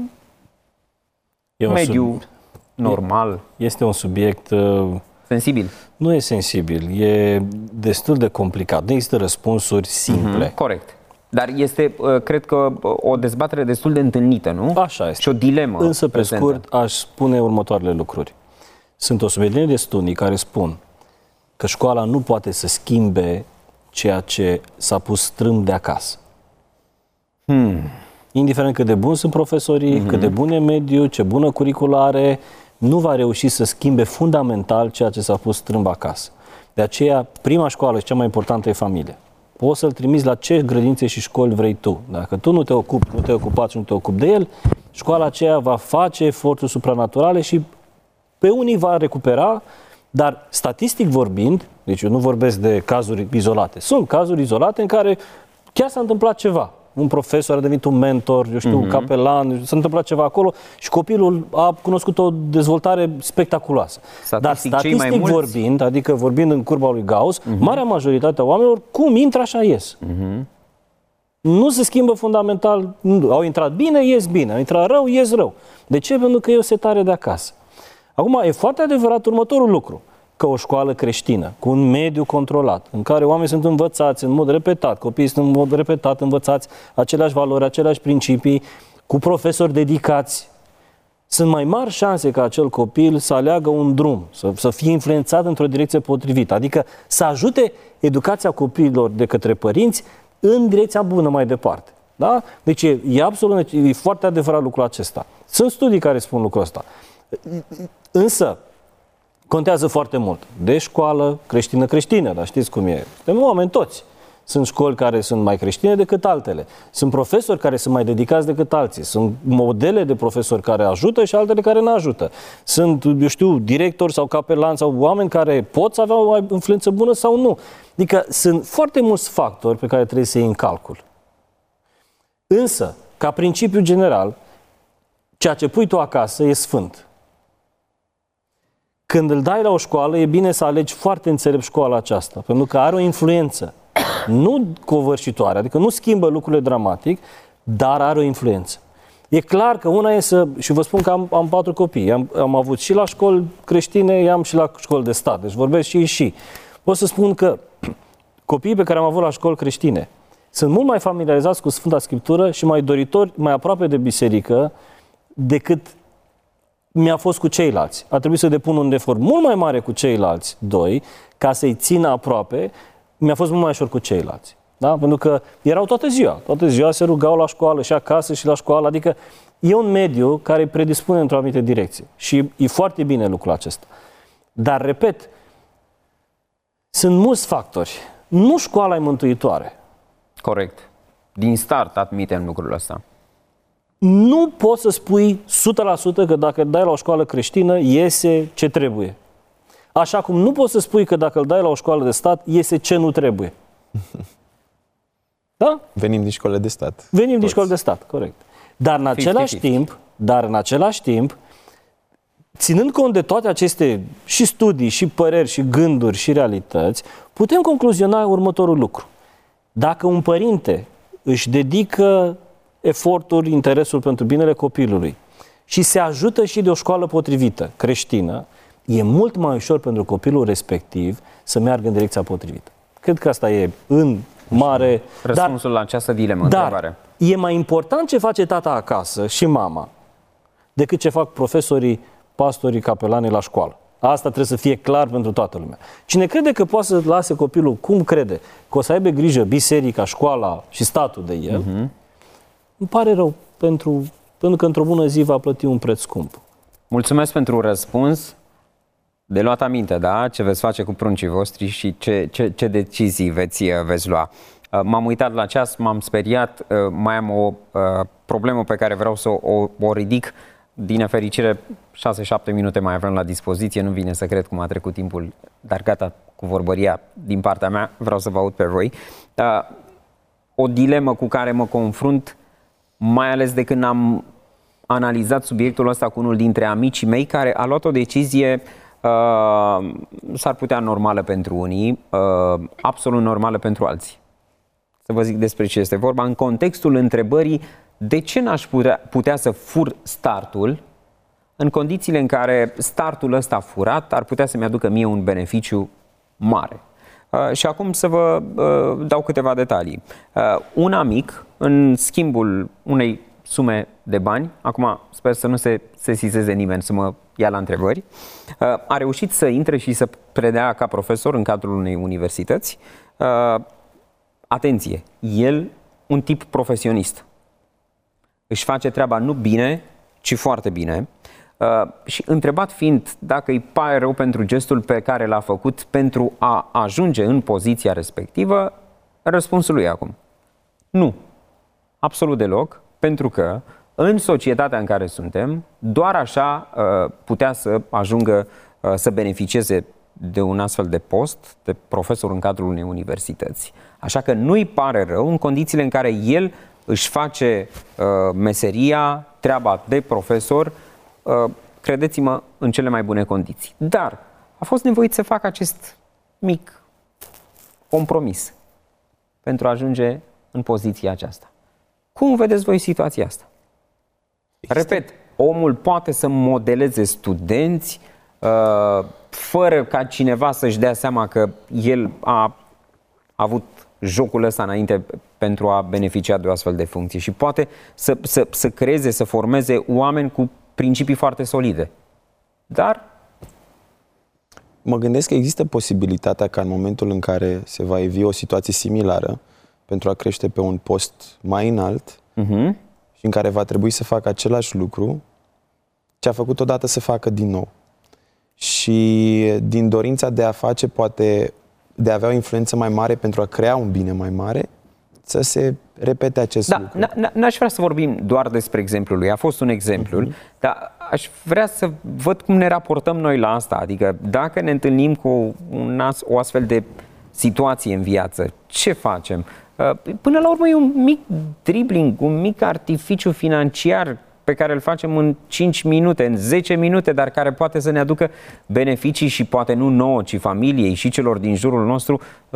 mediu normal. Este un subiect sensibil. Nu e sensibil, e destul de complicat, nu există răspunsuri simple. Corect. Dar este, cred că, o dezbatere destul de întâlnită, nu? Așa este. Și o dilemă. Însă, pe prezentă. scurt, aș spune următoarele lucruri. Sunt o sumedenie de studii care spun că școala nu poate să schimbe ceea ce s-a pus strâmb de acasă. Indiferent cât de buni sunt profesorii, cât de bun e mediu, ce bună curiculare, nu va reuși să schimbe fundamental ceea ce s-a pus strâmb acasă. De aceea, prima școală și cea mai importantă e familia. Poți să-l trimiți la ce grădințe și școli vrei tu. Dacă tu nu te ocupi, nu te ocupați și nu te ocupi de el, școala aceea va face eforturi supranaturale și pe unii va recupera, dar statistic vorbind, deci eu nu vorbesc de cazuri izolate, sunt cazuri izolate în care chiar s-a întâmplat ceva. Un profesor a devenit un mentor, eu știu, capelan, s-a întâmplat ceva acolo și copilul a cunoscut o dezvoltare spectaculoasă. Dar statistic vorbind, adică vorbind în curba lui Gauss, marea majoritate a oamenilor, cum intră, așa ies. Nu se schimbă fundamental, au intrat bine, ies bine, au intrat rău, ies rău. De ce? Pentru că e o setare de acasă. Acum, e foarte adevărat următorul lucru, că o școală creștină, cu un mediu controlat, în care oamenii sunt învățați în mod repetat, copiii sunt în mod repetat învățați aceleași valori, aceleași principii, cu profesori dedicați, sunt mai mari șanse ca acel copil să aleagă un drum, să fie influențat într-o direcție potrivită, adică să ajute educația copiilor de către părinți în direcția bună mai departe. Da? Deci e foarte adevărat lucrul acesta. Sunt studii care spun lucrul ăsta. Însă, contează foarte mult. De școală creștină, dar știți cum e. Suntem oameni toți. Sunt școli care sunt mai creștine decât altele. Sunt profesori care sunt mai dedicați decât alții. Sunt modele de profesori care ajută și altele care nu ajută. Sunt, eu știu, directori sau capelani sau oameni care pot să avea o influență bună sau nu. Adică sunt foarte mulți factori pe care trebuie să iei în calcul. Însă, ca principiu general, ceea ce pui tu acasă e sfânt. Când îl dai la o școală, e bine să alegi foarte înțelept școala aceasta, pentru că are o influență. Nu covârșitoare, adică nu schimbă lucrurile dramatic, dar are o influență. E clar că una e să... Și vă spun că am 4 copii. Am avut și la școli creștine, i-am și la școli de stat. Deci vorbesc și. Pot să spun că copiii pe care am avut la școli creștine sunt mult mai familiarizați cu Sfânta Scriptură și mai doritori, mai aproape de biserică, decât mi-a fost cu ceilalți. A trebuit să depun un efort mult mai mare cu ceilalți 2, ca să-i țină aproape. Mi-a fost mult mai ușor cu ceilalți. Da? Pentru că erau toată ziua se rugau la școală și acasă și la școală. Adică e un mediu care îi predispune într-o anumită direcție. Și e foarte bine lucrul acesta. Dar, repet, sunt mulți factori. Nu școala e mântuitoare. Corect. Din start admitem lucrul ăsta. Nu poți să spui 100% că dacă îl dai la o școală creștină, iese ce trebuie. Așa cum nu poți să spui că dacă îl dai la o școală de stat, iese ce nu trebuie. Da? Venim din școlile de stat. Venim din școli de stat, corect. Dar în același timp, ținând cont de toate aceste și studii, și păreri, și gânduri, și realități, putem concluziona următorul lucru. Dacă un părinte își dedică eforturi, interesul pentru binele copilului și se ajută și de o școală potrivită, creștină, e mult mai ușor pentru copilul respectiv să meargă în direcția potrivită. Cred că asta e în mare... Răspunsul la această dilemă, întrebare. E mai important ce face tata acasă și mama decât ce fac profesorii, pastorii, capelanii la școală. Asta trebuie să fie clar pentru toată lumea. Cine crede că poate să lase copilul cum crede, că o să aibă grijă biserica, școala și statul de el, îmi pare rău pentru că într-o bună zi va plăti un preț scump. Mulțumesc pentru răspuns. De luat aminte, da? Ce veți face cu pruncii voștri și ce decizii veți lua. M-am uitat la ceas, m-am speriat, mai am o problemă pe care vreau să o ridic. Din nefericire, 6-7 minute mai avem la dispoziție, nu vine să cred cum a trecut timpul, dar gata cu vorbăria din partea mea, vreau să vă aud pe voi. O dilemă cu care mă confrunt, mai ales de când am analizat subiectul ăsta cu unul dintre amicii mei, care a luat o decizie s-ar putea normală pentru unii, absolut normală pentru alții. Să vă zic despre ce este vorba, în contextul întrebării de ce n-aș putea să fur startul în condițiile în care startul ăsta furat ar putea să-mi aducă mie un beneficiu mare. Și acum să vă dau câteva detalii. Un amic, în schimbul unei sume de bani, acum sper să nu se sesizeze nimeni să mă ia la întrebări, a reușit să intre și să predea ca profesor în cadrul unei universități. Atenție, el un tip profesionist. Își face treaba nu bine, ci foarte bine. Și întrebat fiind dacă îi pare rău pentru gestul pe care l-a făcut pentru a ajunge în poziția respectivă, răspunsul lui acum: nu, absolut deloc, pentru că în societatea în care suntem, doar așa putea să ajungă să beneficieze de un astfel de post de profesor în cadrul unei universități. Așa că nu îi pare rău în condițiile în care el își face meseria, treaba de profesor, credeți-mă, în cele mai bune condiții. Dar a fost nevoit să facă acest mic compromis pentru a ajunge în poziția aceasta. Cum vedeți voi situația asta? Repet, omul poate să modeleze studenți fără ca cineva să-și dea seama că el a avut jocul ăsta înainte pentru a beneficia de o astfel de funcție și poate să creeze, să formeze oameni cu principii foarte solide. Dar mă gândesc că există posibilitatea ca în momentul în care se va evi o situație similară pentru a crește pe un post mai înalt și în care va trebui să facă același lucru, ce a făcut odată să facă din nou. Și din dorința de a face, poate de a avea o influență mai mare pentru a crea un bine mai mare, să se repete acest lucru. N-aș vrea să vorbim doar despre exemplul lui, a fost un exemplu, dar aș vrea să văd cum ne raportăm noi la asta. Adică dacă ne întâlnim cu o astfel de situație în viață, ce facem? Până la urmă e un mic dribbling, un mic artificiu financiar pe care îl facem în 5 minute, în 10 minute, dar care poate să ne aducă beneficii și poate nu nouă, ci familiei și celor din jurul nostru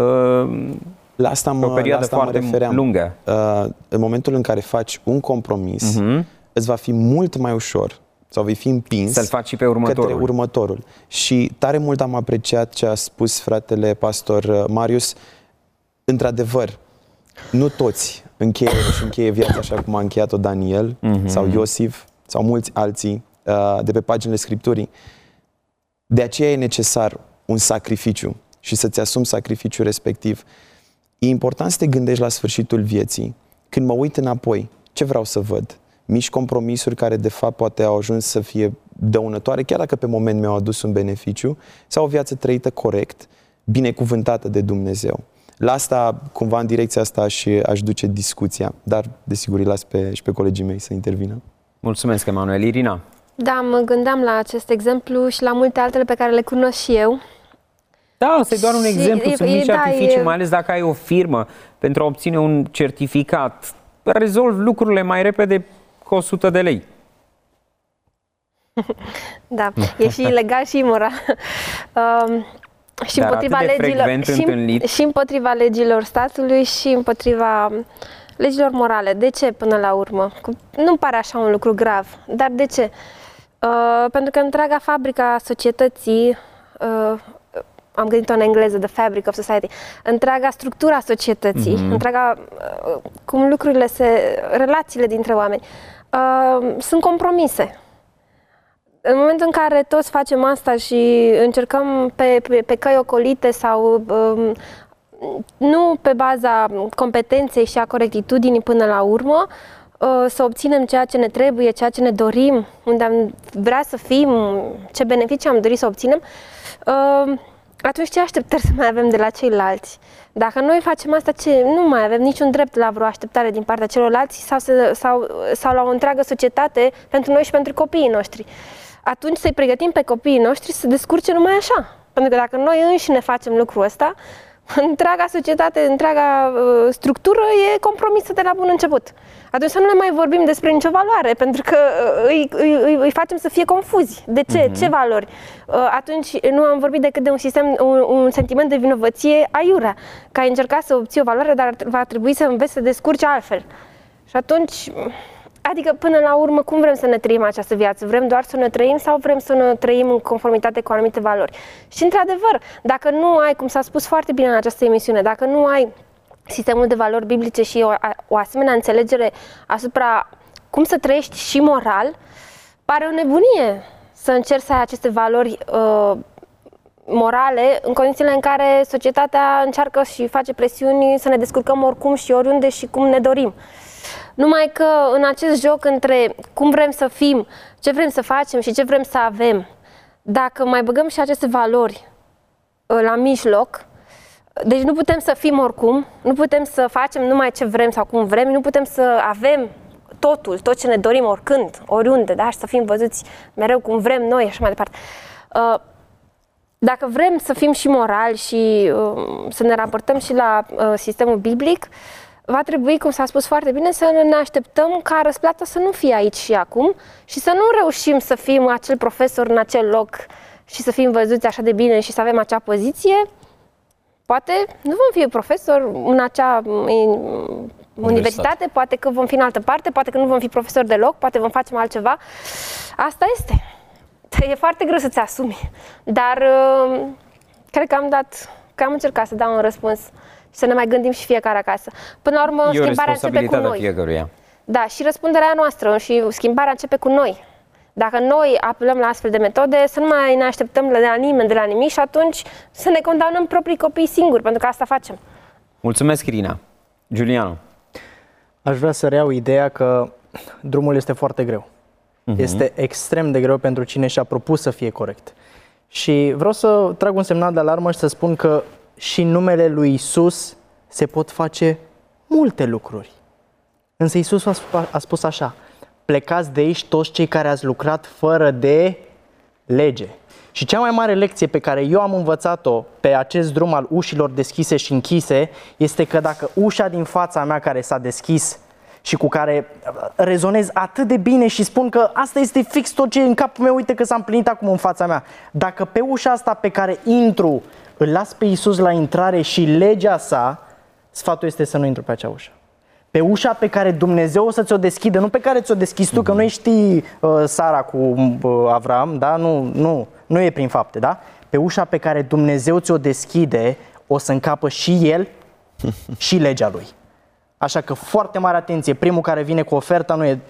la asta o perioadă foarte lungă. În momentul în care faci un compromis, îți va fi mult mai ușor sau vei fi împins să-l faci și pe următorul. Către următorul. Și tare mult am apreciat ce a spus fratele pastor Marius. Într-adevăr, nu toți încheie viața așa cum a încheiat-o Daniel sau Iosif sau mulți alții de pe paginile Scripturii. De aceea e necesar un sacrificiu și să-ți asumi sacrificiul respectiv. E important să te gândești la sfârșitul vieții. Când mă uit înapoi, ce vreau să văd? Mici compromisuri care de fapt poate au ajuns să fie dăunătoare, chiar dacă pe moment mi-au adus un beneficiu, sau o viață trăită corect, binecuvântată de Dumnezeu. La asta, cumva în direcția asta aș duce discuția, dar desigur îi las și pe colegii mei să intervină. Mulțumesc, Emanuel. Irina? Da, mă gândeam la acest exemplu și la multe altele pe care le cunosc și eu. Da, ăsta e doar un exemplu, sunt mici artificii, mai ales dacă ai o firmă pentru a obține un certificat. Rezolvi lucrurile mai repede cu 100 de lei. Da, e și ilegal și imoral. Și împotriva legilor, și împotriva legilor statului și împotriva legilor morale. De ce până la urmă? Nu pare așa un lucru grav, dar de ce? Pentru că întreaga fabrică a societății, am gândit-o în engleză, the fabric of society, întreaga structura societății, întreaga, cum lucrurile relațiile dintre oameni, sunt compromise. În momentul în care toți facem asta și încercăm pe căi ocolite sau nu pe baza competenței și a corectitudinii până la urmă, să obținem ceea ce ne trebuie, ceea ce ne dorim, unde am vrea să fim, ce beneficii am dorit să obținem, atunci ce așteptări să mai avem de la ceilalți? Dacă noi facem asta, nu mai avem niciun drept la vreo așteptare din partea celorlalți sau la o întreagă societate pentru noi și pentru copiii noștri. Atunci să-i pregătim pe copiii noștri să se descurce numai așa. Pentru că dacă noi înșine facem lucrul ăsta, întreaga societate, întreaga structură e compromisă de la bun început. Atunci să nu ne mai vorbim despre nicio valoare, pentru că îi facem să fie confuzi. De ce? Ce valori? Atunci nu am vorbit decât de un sentiment de vinovăție aiurea, că ai încercat să obții o valoare, dar va trebui să înveți să descurci altfel. Și atunci... Adică, până la urmă, cum vrem să ne trăim această viață? Vrem doar să ne trăim sau vrem să ne trăim în conformitate cu anumite valori? Și, într-adevăr, dacă nu ai, cum s-a spus foarte bine în această emisiune, dacă nu ai sistemul de valori biblice și o asemenea înțelegere asupra cum să trăiești și moral, pare o nebunie să încerci să ai aceste valori morale în condițiile în care societatea încearcă și face presiuni să ne descurcăm oricum și oriunde și cum ne dorim. Numai că în acest joc între cum vrem să fim, ce vrem să facem și ce vrem să avem, dacă mai băgăm și aceste valori la mijloc, deci nu putem să fim oricum, nu putem să facem numai ce vrem sau cum vrem, nu putem să avem totul, tot ce ne dorim oricând, oriunde, da? Și să fim văzuți mereu cum vrem noi și așa mai departe. Dacă vrem să fim și morali și să ne raportăm și la sistemul biblic, va trebui, cum s-a spus foarte bine, să ne așteptăm ca răsplata să nu fie aici și acum și să nu reușim să fim acel profesor în acel loc și să fim văzuți așa de bine și să avem acea poziție. Poate nu vom fi profesor în acea universitate, poate că vom fi în altă parte, poate că nu vom fi profesori deloc, poate vom face altceva. Asta este. E foarte greu să-ți asumi, dar cred că am încercat să dau un răspuns și să ne mai gândim și fiecare acasă. Până la urmă, schimbarea începe cu noi. Fiecăruia. Da, și răspunderea noastră și schimbarea începe cu noi. Dacă noi apelăm la astfel de metode, să nu mai ne așteptăm de la nimeni, de la nimic și atunci să ne condamnăm proprii copii singuri, pentru că asta facem. Mulțumesc, Irina. Giuliano. Aș vrea să reiau ideea că drumul este foarte greu. Este extrem de greu pentru cine și-a propus să fie corect. Și vreau să trag un semnal de alarmă și să spun că și în numele lui Isus se pot face multe lucruri. Însă Isus a spus așa: plecați de aici toți cei care ați lucrat fără de lege. Și cea mai mare lecție pe care eu am învățat-o pe acest drum al ușilor deschise și închise este că dacă ușa din fața mea care s-a deschis și cu care rezonez atât de bine și spun că asta este fix tot ce e în capul meu, uite că s-a împlinit acum în fața mea. Dacă pe ușa asta pe care intru îl las pe Iisus la intrare și legea sa, sfatul este să nu intru pe acea ușă. Pe ușa pe care Dumnezeu o să ți-o deschidă, nu pe care ți-o deschizi tu, că nu ești Sara cu Avram, da? Nu e prin fapte, da? Pe ușa pe care Dumnezeu ți-o deschide, o să încapă și El și legea Lui. Așa că foarte mare atenție, primul care vine cu oferta nu e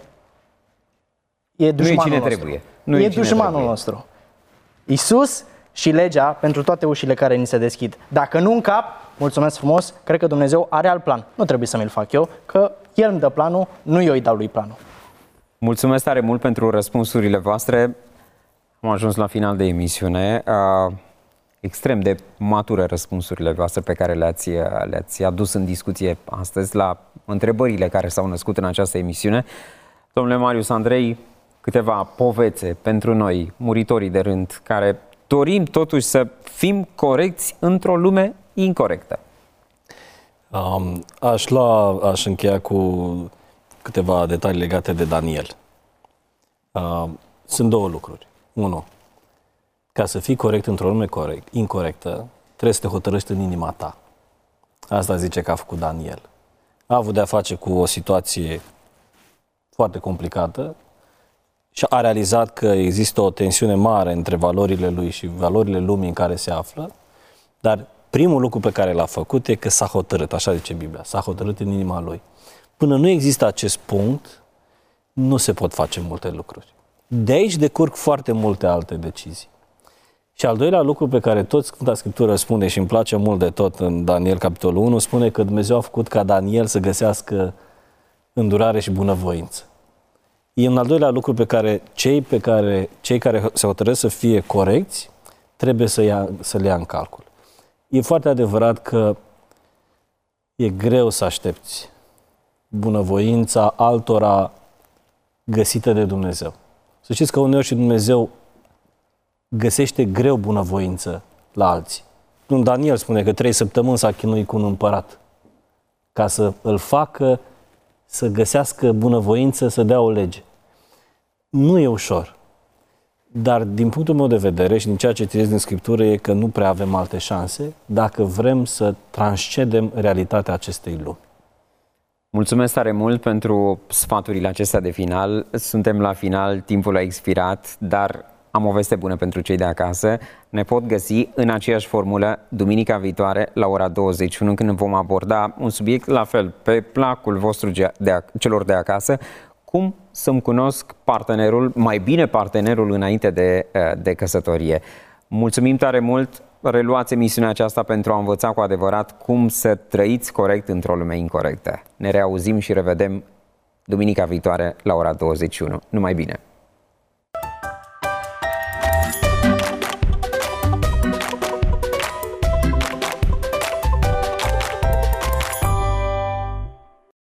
dușmanul nostru. Trebuie. E dușmanul nostru. Iisus și legea pentru toate ușile care ni se deschid. Dacă nu încap, mulțumesc frumos, cred că Dumnezeu are alt plan. Nu trebuie să mi-l fac eu, că El îmi dă planul, nu eu îi dau lui planul. Mulțumesc tare mult pentru răspunsurile voastre. Am ajuns la final de emisiune. Extrem de mature răspunsurile voastre pe care le-ați adus în discuție astăzi la întrebările care s-au născut în această emisiune. Domnule Marius Andrei, câteva povețe pentru noi, muritorii de rând, care dorim totuși să fim corecți într-o lume incorectă. Aș încheia cu câteva detalii legate de Daniel. Sunt două lucruri. Unu, ca să fii corect într-o lume incorectă, trebuie să te hotărăști în inima ta. Asta zice că a făcut Daniel. A avut de-a face cu o situație foarte complicată și a realizat că există o tensiune mare între valorile lui și valorile lumii în care se află, dar primul lucru pe care l-a făcut e că s-a hotărât, așa zice Biblia, s-a hotărât în inima lui. Până nu există acest punct, nu se pot face multe lucruri. De aici decurg foarte multe alte decizii. Și al doilea lucru pe care tot Sfânta Scriptură spune și îmi place mult de tot în Daniel capitolul 1, spune că Dumnezeu a făcut ca Daniel să găsească îndurare și bunăvoință. E un al doilea lucru pe care cei care se hotărăsc să fie corecți trebuie să le ia în calcul. E foarte adevărat că e greu să aștepți bunăvoința altora găsită de Dumnezeu. Să știți că uneori și Dumnezeu găsește greu bunăvoință la alții. Daniel spune că 3 săptămâni s-a chinuit cu un împărat ca să îl facă să găsească bunăvoință, să dea o lege. Nu e ușor. Dar din punctul meu de vedere și din ceea ce citesc din Scriptură e că nu prea avem alte șanse dacă vrem să transcedem realitatea acestei lumi. Mulțumesc tare mult pentru sfaturile acestea de final. Suntem la final, timpul a expirat, dar am o veste bună pentru cei de acasă. Ne pot găsi în aceeași formulă duminica viitoare la ora 21, când vom aborda un subiect la fel, pe placul vostru celor de acasă, cum să-mi cunosc partenerul, mai bine partenerul înainte de căsătorie. Mulțumim tare mult, reluați emisiunea aceasta pentru a învăța cu adevărat cum să trăiți corect într-o lume incorectă. Ne reauzim și revedem duminica viitoare la ora 21. Numai bine!